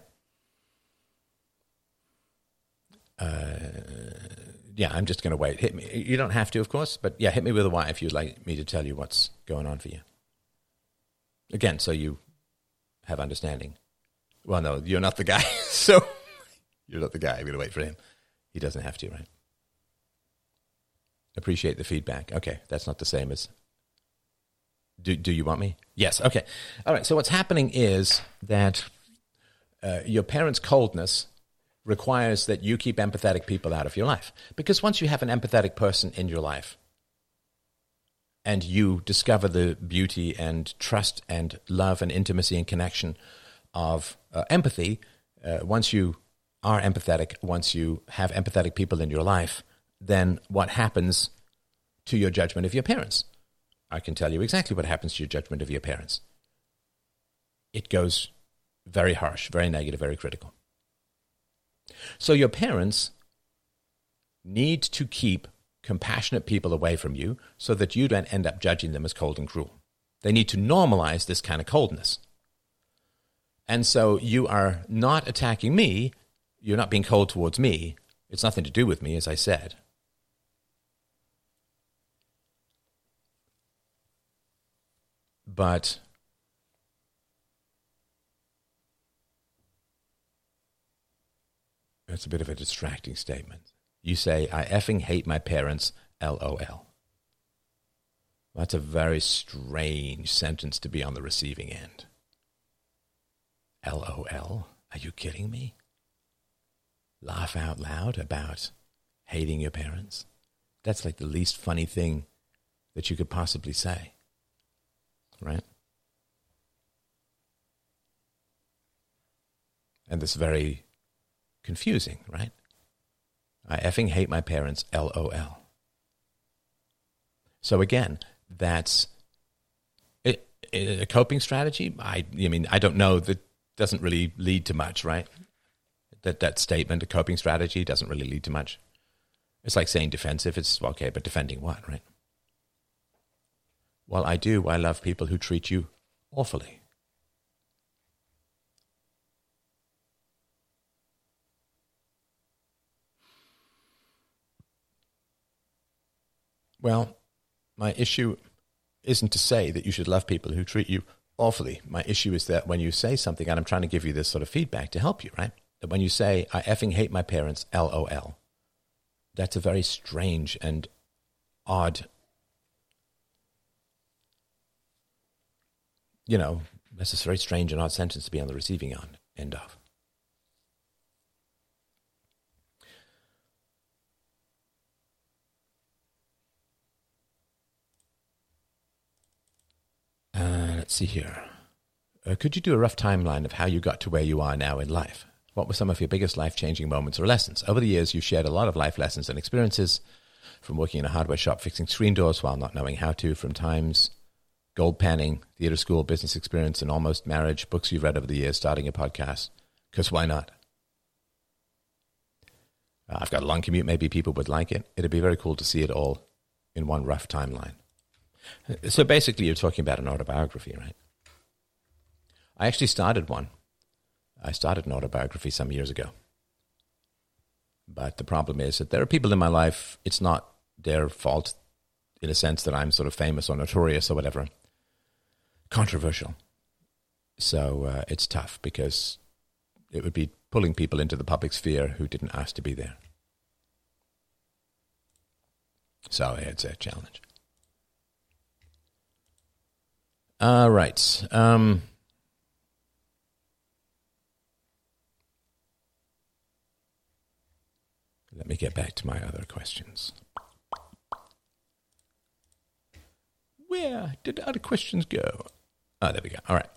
Uh, yeah, I'm just going to wait. Hit me. You don't have to, of course, but yeah, hit me with a why if you'd like me to tell you what's going on for you. Again, so you have understanding. Well, no, you're not the guy. So you're not the guy. I'm going to wait for him. He doesn't have to, right? Appreciate the feedback. Okay, that's not the same as... Do, do you want me? Yes, okay. All right, so what's happening is that uh, your parents' coldness requires that you keep empathetic people out of your life. Because once you have an empathetic person in your life and you discover the beauty and trust and love and intimacy and connection of uh, empathy, uh, once you are empathetic, once you have empathetic people in your life, then what happens to your judgment of your parents? I can tell you exactly what happens to your judgment of your parents. It goes very harsh, very negative, very critical. So your parents need to keep compassionate people away from you so that you don't end up judging them as cold and cruel. They need to normalize this kind of coldness. And so you are not attacking me. You're not being cold towards me. It's nothing to do with me, as I said. But that's a bit of a distracting statement. You say, I effing hate my parents, L O L. That's a very strange sentence to be on the receiving end. L O L? Are you kidding me? Laugh out loud about hating your parents? That's like the least funny thing that you could possibly say. Right? And this very confusing, right? I effing hate my parents, L O L. So again, that's a, a coping strategy. I, I mean, I don't know. That doesn't really lead to much, right? That that statement, a coping strategy, doesn't really lead to much. It's like saying defensive. It's okay, but defending what, right? Well, I do. I love people who treat you awfully. Well, my issue isn't to say that you should love people who treat you awfully. My issue is that when you say something, and I'm trying to give you this sort of feedback to help you, right? That when you say, I effing hate my parents, L O L, that's a very strange and odd, you know, that's a very strange and odd sentence to be on the receiving end of. Uh, let's see here. Uh, could you do a rough timeline of how you got to where you are now in life? What were some of your biggest life-changing moments or lessons? Over the years, you've shared a lot of life lessons and experiences, from working in a hardware shop fixing screen doors while not knowing how to, from times, gold panning, theater school, business experience, and almost marriage, books you've read over the years, starting a podcast. Because why not? Uh, I've got a long commute. Maybe people would like it. It'd be very cool to see it all in one rough timeline. So basically, you're talking about an autobiography, right? I actually started one. I started an autobiography some years ago. But the problem is that there are people in my life, it's not their fault in a sense that I'm sort of famous or notorious or whatever. Controversial. So uh, it's tough because it would be pulling people into the public sphere who didn't ask to be there. So it's a challenge. All right. Um, let me get back to my other questions. Where did other questions go? Oh, there we go. All right.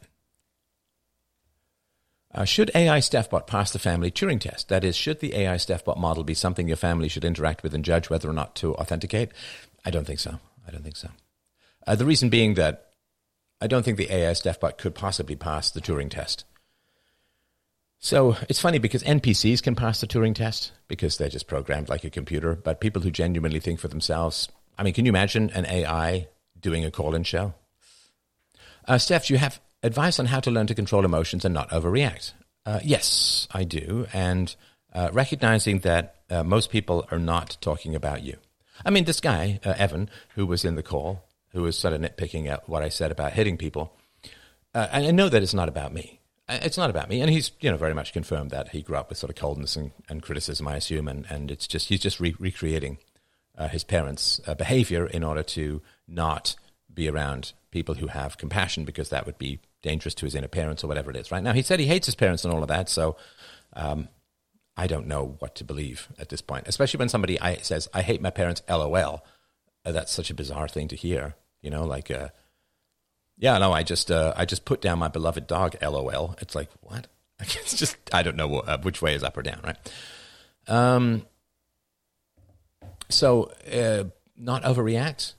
Uh, should A I StaffBot pass the family Turing test? That is, should the A I StaffBot model be something your family should interact with and judge whether or not to authenticate? I don't think so. I don't think so. Uh, the reason being that I don't think the A I StaffBot could possibly pass the Turing test. So it's funny because N P Cs can pass the Turing test because they're just programmed like a computer, but people who genuinely think for themselves, I mean, can you imagine an A I doing a call-in show? Uh, Steph, do you have advice on how to learn to control emotions and not overreact? Uh, yes, I do. And uh, recognizing that uh, most people are not talking about you. I mean, this guy, uh, Evan, who was in the call, who was sort of nitpicking at what I said about hitting people, uh, and I know that it's not about me. It's not about me. And he's, you know, very much confirmed that he grew up with sort of coldness and, and criticism, I assume, and, and it's just, he's just re- recreating uh, his parents' uh, behavior in order to not be around people who have compassion because that would be dangerous to his inner parents or whatever it is, right? Now, he said he hates his parents and all of that, so um, I don't know what to believe at this point, especially when somebody I, says, I hate my parents, LOL. Uh, that's such a bizarre thing to hear, you know, like, uh, yeah, no, I just uh, I just put down my beloved dog, LOL. It's like, what? It's just, I don't know uh, which way is up or down, right? Um. So, uh, not overreact.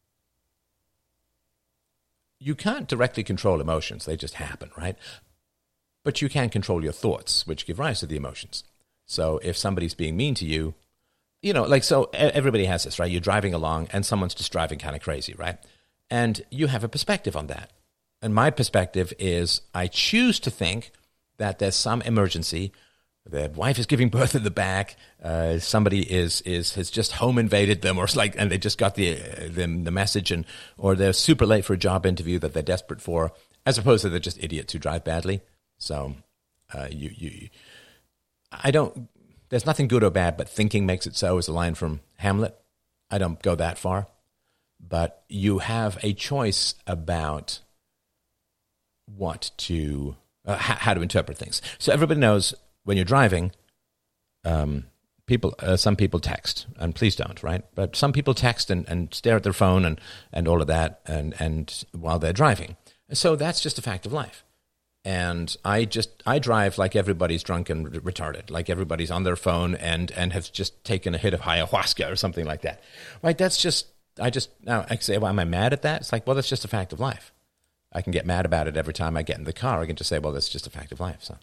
You can't directly control emotions. They just happen, right? But you can control your thoughts, which give rise to the emotions. So if somebody's being mean to you, you know, like, so everybody has this, right? You're driving along and someone's just driving kind of crazy, right? And you have a perspective on that. And my perspective is I choose to think that there's some emergency. The wife is giving birth in the back. Uh, somebody is is has just home invaded them, or it's like, and they just got the, uh, the the message, and or they're super late for a job interview that they're desperate for, as opposed to they're just idiots who drive badly. So, uh, you you, I don't. There's nothing good or bad, but thinking makes it so is a line from Hamlet. I don't go that far, but you have a choice about what to uh, how, how to interpret things. So everybody knows. When you're driving, um, people, uh, some people text, and please don't, right? But some people text and, and stare at their phone and, and all of that, and, and while they're driving. So that's just a fact of life. And I just, I drive like everybody's drunk and retarded, like everybody's on their phone and, and have just taken a hit of ayahuasca or something like that, right? That's just, I just, now I can say, well, am I mad at that? It's like, well, that's just a fact of life. I can get mad about it every time I get in the car. I can just say, well, that's just a fact of life, so.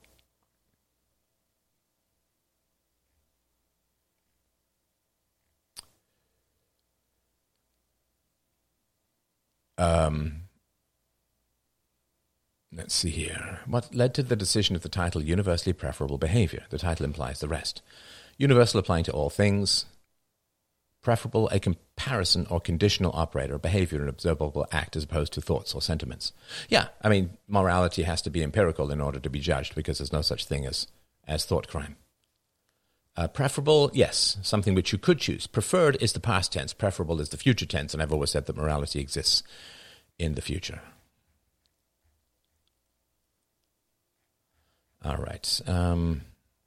Um, let's see here. What led to the decision of the title Universally Preferable Behavior? The title implies the rest. Universal applying to all things. Preferable, a comparison or conditional operator, behavior, an observable act as opposed to thoughts or sentiments. Yeah, I mean, morality has to be empirical in order to be judged because there's no such thing as, as thought crime. Uh, preferable, yes, something which you could choose. Preferred is the past tense. Preferable is the future tense, and I've always said that morality exists in the future. All right. Um,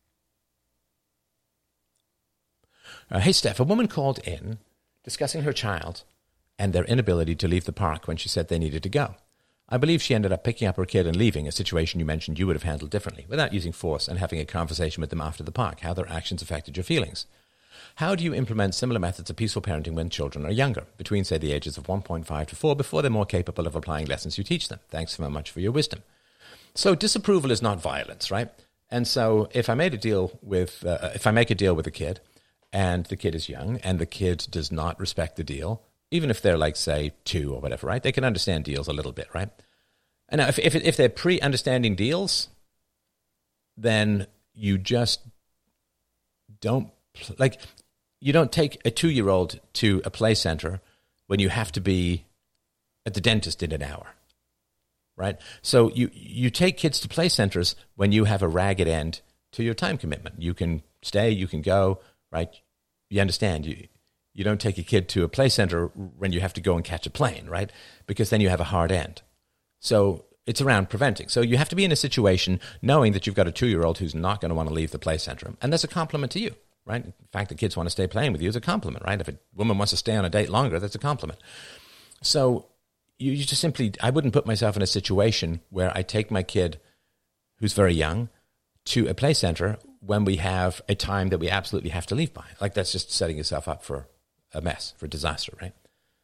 uh, hey, Steph, a woman called in discussing her child and their inability to leave the park when she said they needed to go. I believe she ended up picking up her kid and leaving, a situation you mentioned you would have handled differently, without using force and having a conversation with them after the park, how their actions affected your feelings. How do you implement similar methods of peaceful parenting when children are younger, between, say, the ages of one point five to four, before they're more capable of applying lessons you teach them? Thanks so much for your wisdom. So disapproval is not violence, right? And so if I made a deal with, uh, if I make a deal with a kid, and the kid is young, and the kid does not respect the deal, even if they're like, say, two or whatever, right? They can understand deals a little bit, right? And now if if, if they're pre-understanding deals, then you just don't, like, you don't take a two-year-old to a play center when you have to be at the dentist in an hour, right? So you, you take kids to play centers when you have a ragged end to your time commitment. You can stay, you can go, right? You understand. You you don't take a kid to a play center when you have to go and catch a plane, right? Because then you have a hard end. So it's around preventing. So you have to be in a situation knowing that you've got a two-year-old who's not going to want to leave the play center. And that's a compliment to you, right? In fact, the kids want to stay playing with you is a compliment, right? If a woman wants to stay on a date longer, that's a compliment. So you, you just simply, I wouldn't put myself in a situation where I take my kid who's very young to a play center when we have a time that we absolutely have to leave by. Like, that's just setting yourself up for a mess, for disaster, right?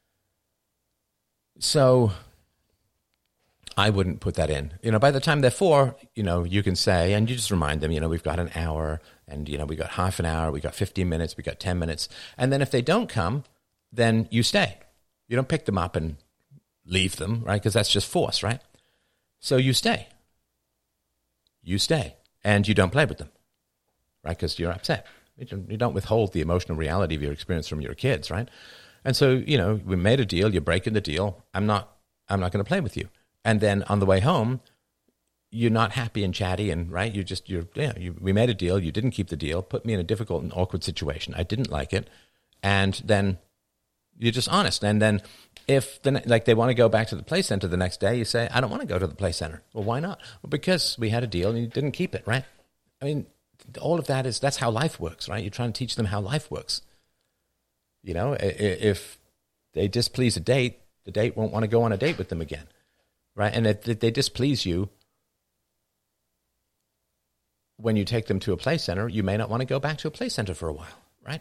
So I wouldn't put that in. You know, by the time they're four, you know, you can say, and you just remind them, you know, we've got an hour, and, you know, we got half an hour, we got fifteen minutes, we got ten minutes. And then if they don't come, then you stay. You don't pick them up and leave them, right? Because that's just force, right? So you stay. You stay. And you don't play with them, right? Because you're upset. You don't withhold the emotional reality of your experience from your kids, right? And so, you know, we made a deal, you're breaking the deal. I'm not, I'm not going to play with you. And then on the way home, you're not happy and chatty and, right, you just, you're, yeah, you, we made a deal, you didn't keep the deal, put me in a difficult and awkward situation. I didn't like it. And then you're just honest. And then if, the, like, they want to go back to the play center the next day, you say, I don't want to go to the play center. Well, why not? Well, because we had a deal and you didn't keep it, right? I mean, all of that is, that's how life works, right? You're trying to teach them how life works. You know, if they displease a date, the date won't want to go on a date with them again, right? And if they displease you when you take them to a play center, you may not want to go back to a play center for a while, right?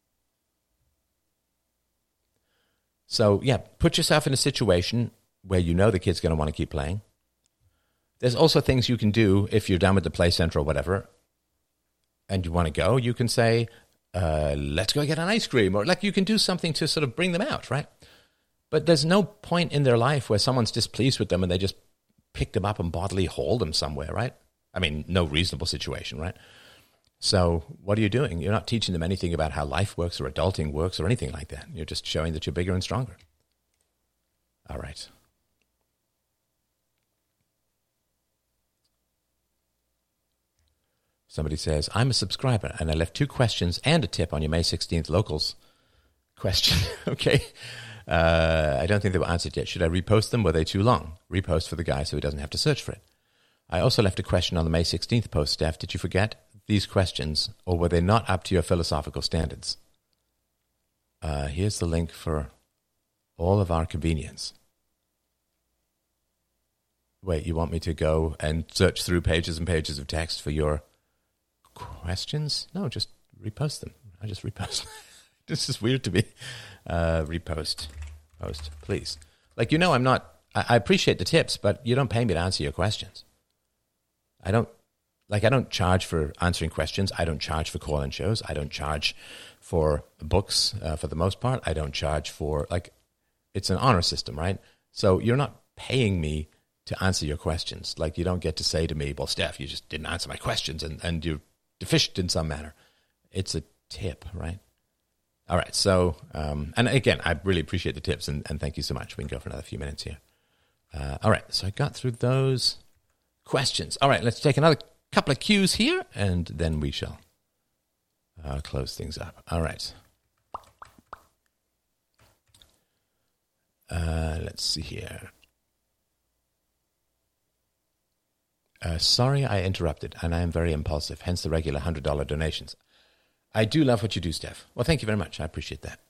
So, yeah, put yourself in a situation where you know the kid's going to want to keep playing. There's also things you can do if you're done with the play center or whatever, and you want to go. You can say, uh, let's go get an ice cream, or like you can do something to sort of bring them out, right? But there's no point in their life where someone's displeased with them and they just pick them up and bodily hold them somewhere, right? I mean, no reasonable situation, right? So what are you doing? You're not teaching them anything about how life works or adulting works or anything like that. You're just showing that you're bigger and stronger. All right. Somebody says, I'm a subscriber, and I left two questions and a tip on your May sixteenth locals question. Okay. Uh, I don't think they were answered yet. Should I repost them? Were they too long? Repost for the guy so he doesn't have to search for it. I also left a question on the May sixteenth post, Steph. Did you forget these questions, or were they not up to your philosophical standards? Uh, here's the link for all of our convenience. Wait, you want me to go and search through pages and pages of text for your questions? No, just repost them. I just repost. This is weird to me. Uh, repost. Post, please. Like, you know, I'm not, I, I appreciate the tips, but you don't pay me to answer your questions. I don't, like, I don't charge for answering questions. I don't charge for call-in shows. I don't charge for books uh, for the most part. I don't charge for, like, it's an honor system, right? So you're not paying me to answer your questions. Like, you don't get to say to me, well, Steph, you just didn't answer my questions and, and you're deficient in some manner. It's a tip, right? All right, so, um, and again, I really appreciate the tips, and, and thank you so much. We can go for another few minutes here. Uh, all right, so I got through those questions. All right, let's take another couple of cues here, and then we shall uh, close things up. All right. Uh, let's see here. Uh, sorry I interrupted, and I am very impulsive, hence the regular one hundred dollars donations. I do love what you do, Steph. Well, thank you very much. I appreciate that.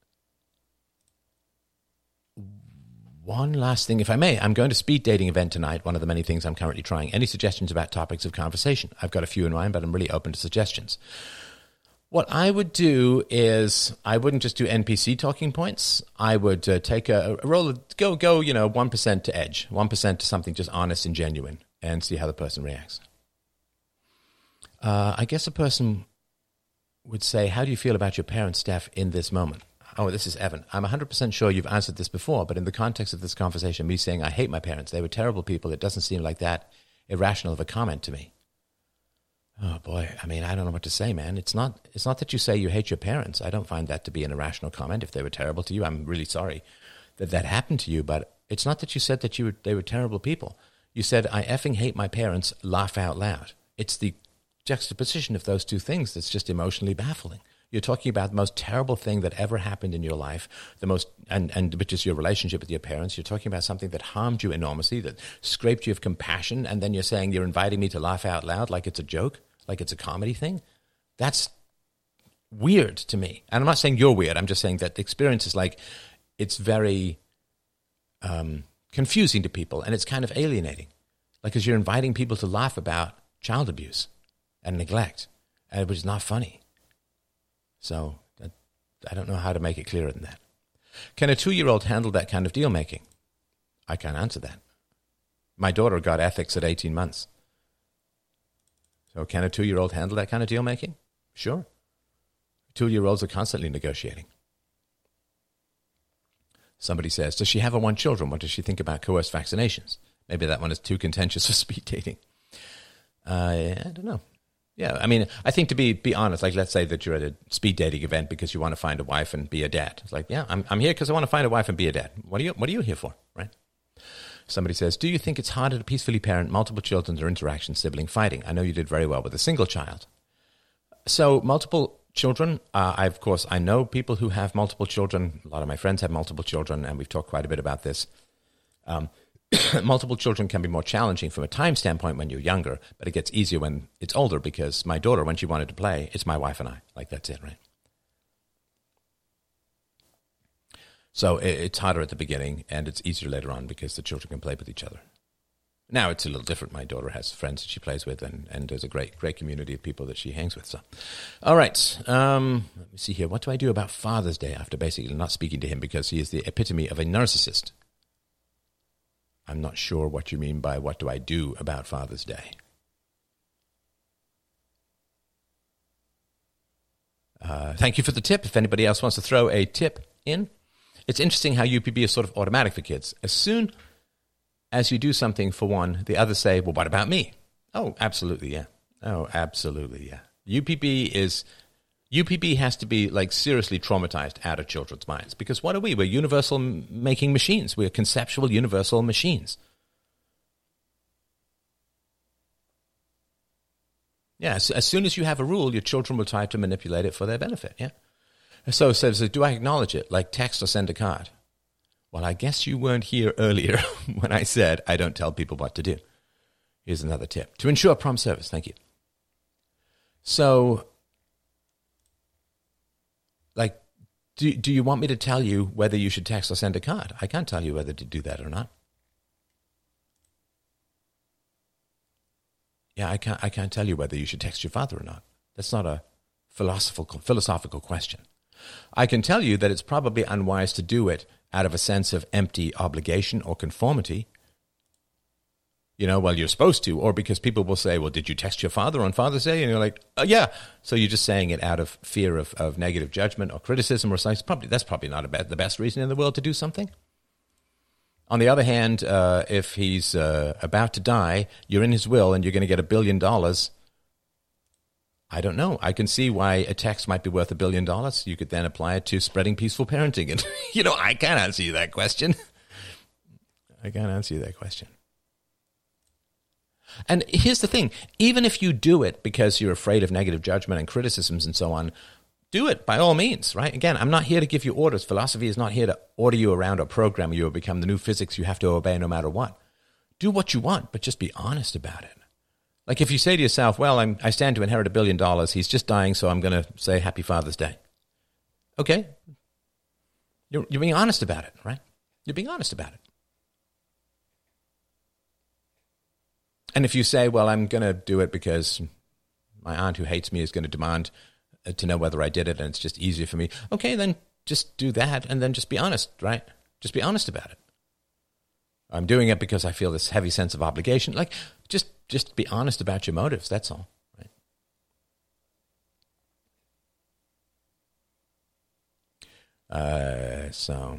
One last thing, if I may. I'm going to speed dating event tonight, one of the many things I'm currently trying. Any suggestions about topics of conversation? I've got a few in mind, but I'm really open to suggestions. What I would do is I wouldn't just do N P C talking points. I would uh, take a, a roll, of, go, go, you know, one percent to edge, one percent to something just honest and genuine, and see how the person reacts. Uh, I guess a person would say, how do you feel about your parents, Steph, in this moment? Oh, this is Evan. I'm one hundred percent sure you've answered this before, but in the context of this conversation, me saying, I hate my parents, they were terrible people, it doesn't seem like that irrational of a comment to me. Oh, boy. I mean, I don't know what to say, man. It's not It's not that you say you hate your parents. I don't find that to be an irrational comment. If they were terrible to you, I'm really sorry that that happened to you, but it's not that you said that you were, they were terrible people. You said, I effing hate my parents, laugh out loud. It's the juxtaposition of those two things that's just emotionally baffling. You're talking about the most terrible thing that ever happened in your life, the most, and, and which is your relationship with your parents. You're talking about something that harmed you enormously, that scraped you of compassion, and then you're saying you're inviting me to laugh out loud like it's a joke, like it's a comedy thing. That's weird to me. And I'm not saying you're weird. I'm just saying that the experience is like, it's very um, confusing to people, and it's kind of alienating. Like, because you're inviting people to laugh about child abuse and neglect, and which is not funny. So that, I don't know how to make it clearer than that. Can a two-year-old handle that kind of deal-making? I can't answer that. My daughter got ethics at eighteen months. So can a two-year-old handle that kind of deal-making? Sure. Two-year-olds are constantly negotiating. Somebody says, does she have her one children? What does she think about coerced vaccinations? Maybe that one is too contentious for speed dating. Uh, I don't know. Yeah, I mean, I think to be be honest, like let's say that you're at a speed dating event because you want to find a wife and be a dad. It's like, yeah, I'm I'm here because I want to find a wife and be a dad. What are you What are you here for, right? Somebody says, do you think it's harder to peacefully parent multiple children or interaction sibling fighting? I know you did very well with a single child. So multiple children, uh, I of course, I know people who have multiple children. A lot of my friends have multiple children, and we've talked quite a bit about this. Um, multiple children can be more challenging from a time standpoint when you're younger, but it gets easier when it's older because my daughter, when she wanted to play, it's my wife and I. Like, that's it, right? So it's harder at the beginning, and it's easier later on because the children can play with each other. Now it's a little different. My daughter has friends that she plays with, and, and there's a great great community of people that she hangs with. So, all right. Um, let me see here. What do I do about Father's Day after basically not speaking to him because he is the epitome of a narcissist? I'm not sure what you mean by what do I do about Father's Day. Uh, thank you for the tip. If anybody else wants to throw a tip in. It's interesting how U P B is sort of automatic for kids. As soon as you do something for one, the others say, well, what about me? Oh, absolutely, yeah. Oh, absolutely, yeah. U P B is, U P B has to be like seriously traumatized out of children's minds because what are we? We're universal making machines. We're conceptual universal machines. Yeah, as, as soon as you have a rule, your children will try to manipulate it for their benefit, yeah. So it says, do I acknowledge it, like text or send a card? Well, I guess you weren't here earlier when I said I don't tell people what to do. Here's another tip. To ensure prompt service, thank you. So, like, do, do you want me to tell you whether you should text or send a card? I can't tell you whether to do that or not. Yeah, I can't, I can't tell you whether you should text your father or not. That's not a philosophical, philosophical question. I can tell you that it's probably unwise to do it out of a sense of empty obligation or conformity. You know, well, you're supposed to, or because people will say, well, did you text your father on Father's Day? And you're like, oh, yeah. So you're just saying it out of fear of, of negative judgment or criticism or something. Probably, that's probably not a bad, the best reason in the world to do something. On the other hand, uh, if he's uh, about to die, you're in his will and you're going to get a billion dollars. I don't know. I can see why a text might be worth a billion dollars. You could then apply it to spreading peaceful parenting. And, you know, I can't answer you that question. I can't answer you that question. And here's the thing. Even if you do it because you're afraid of negative judgment and criticisms and so on, do it by all means, right? Again, I'm not here to give you orders. Philosophy is not here to order you around or program you or become the new physics you have to obey no matter what. Do what you want, but just be honest about it. Like if you say to yourself, well, I'm, I stand to inherit a billion dollars. He's just dying, so I'm going to say Happy Father's Day. Okay. You're, you're being honest about it, right? You're being honest about it. And if you say, well, I'm going to do it because my aunt who hates me is going to demand to know whether I did it and it's just easier for me. Okay, then just do that and then just be honest, right? Just be honest about it. I'm doing it because I feel this heavy sense of obligation. Like, just just be honest about your motives. That's all. Right? Uh, so,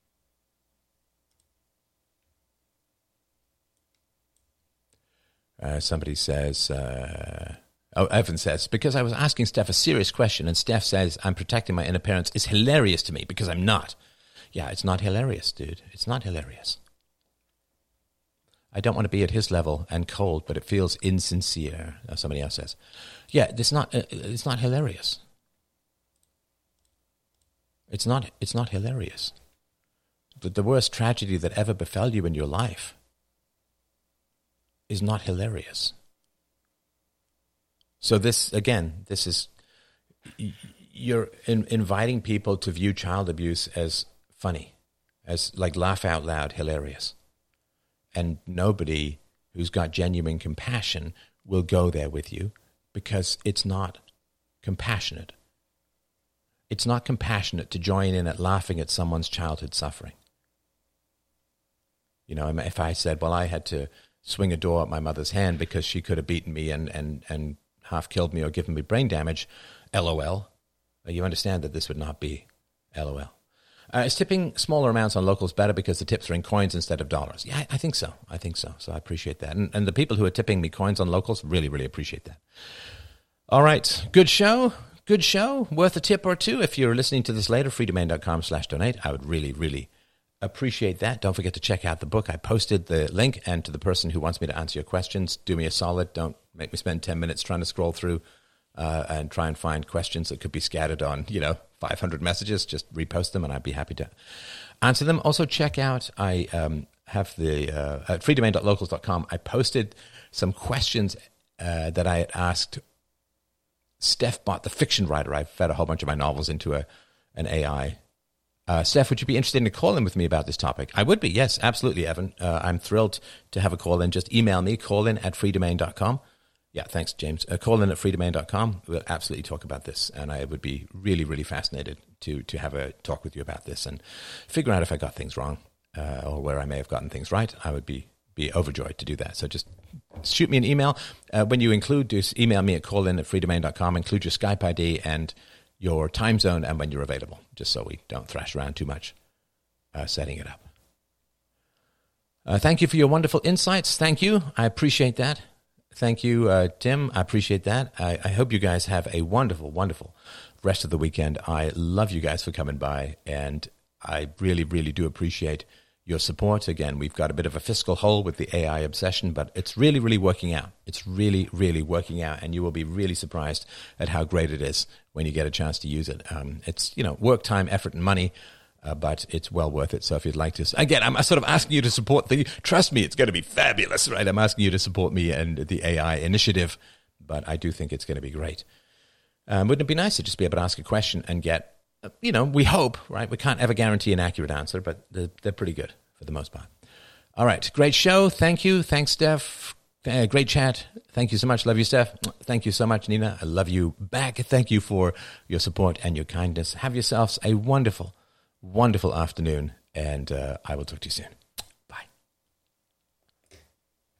uh, somebody says, uh, oh, Evan says, because I was asking Steph a serious question and Steph says I'm protecting my inner parents is hilarious to me because I'm not. Yeah, it's not hilarious, dude. It's not hilarious. I don't want to be at his level and cold, but it feels insincere, somebody else says. Yeah, it's not, it's not hilarious. It's not, it's not hilarious. But the worst tragedy that ever befell you in your life is not hilarious. So this, again, this is, you're in, inviting people to view child abuse as funny. as like laugh out loud hilarious. And nobody who's got genuine compassion will go there with you because it's not compassionate. It's not compassionate to join in at laughing at someone's childhood suffering. You know, if I said, well, I had to swing a door at my mother's hand because she could have beaten me and, and, and half killed me or given me brain damage, LOL, you understand that this would not be LOL. Uh, is tipping smaller amounts on locals better because the tips are in coins instead of dollars? Yeah, I, I think so. I think so. So I appreciate that. And, and the people who are tipping me coins on locals really, really appreciate that. All right. Good show. Good show. Worth a tip or two. If you're listening to this later, freedomain.com slash donate. I would really, really appreciate that. Don't forget to check out the book. I posted the link. And to the person who wants me to answer your questions, do me a solid. Don't make me spend ten minutes trying to scroll through uh, and try and find questions that could be scattered on, you know, five hundred messages. Just repost them and I'd be happy to answer them. Also check out, I um, have the, uh, at freedomain dot locals dot com, I posted some questions uh, that I had asked Steph Bott, the fiction writer. I fed a whole bunch of my novels into a an A I. Uh, Steph, would you be interested in a call-in with me about this topic? I would be, yes, absolutely, Evan. Uh, I'm thrilled to have a call-in. Just email me, call-in at freedomain dot com. Yeah, thanks, James. Uh, call-in at freedomain dot com. We'll absolutely talk about this, and I would be really, really fascinated to to have a talk with you about this and figure out if I got things wrong uh, or where I may have gotten things right. I would be be overjoyed to do that. So just shoot me an email. Uh, when you include, just email me at callin at freedomain dot com. Include your Skype I D and your time zone and when you're available, just so we don't thrash around too much uh, setting it up. Uh, thank you for your wonderful insights. Thank you. I appreciate that. Thank you, uh, Tim. I appreciate that. I, I hope you guys have a wonderful, wonderful rest of the weekend. I love you guys for coming by, and I really, really do appreciate your support. Again, we've got a bit of a fiscal hole with the A I obsession, but it's really, really working out. It's really, really working out, and you will be really surprised at how great it is when you get a chance to use it. Um, it's, you know, work, time, effort, and money, uh, but it's well worth it. So if you'd like to, again, I'm sort of asking you to support the, trust me, it's going to be fabulous, right? I'm asking you to support me and the A I initiative, but I do think it's going to be great. Um, wouldn't it be nice to just be able to ask a question and get, you know, we hope, right? We can't ever guarantee an accurate answer, but they're, they're pretty good for the most part. All right. Great show. Thank you. Thanks, Steph. Uh, great chat. Thank you so much. Love you, Steph. Thank you so much, Nina. I love you back. Thank you for your support and your kindness. Have yourselves a wonderful, wonderful afternoon, and uh, I will talk to you soon.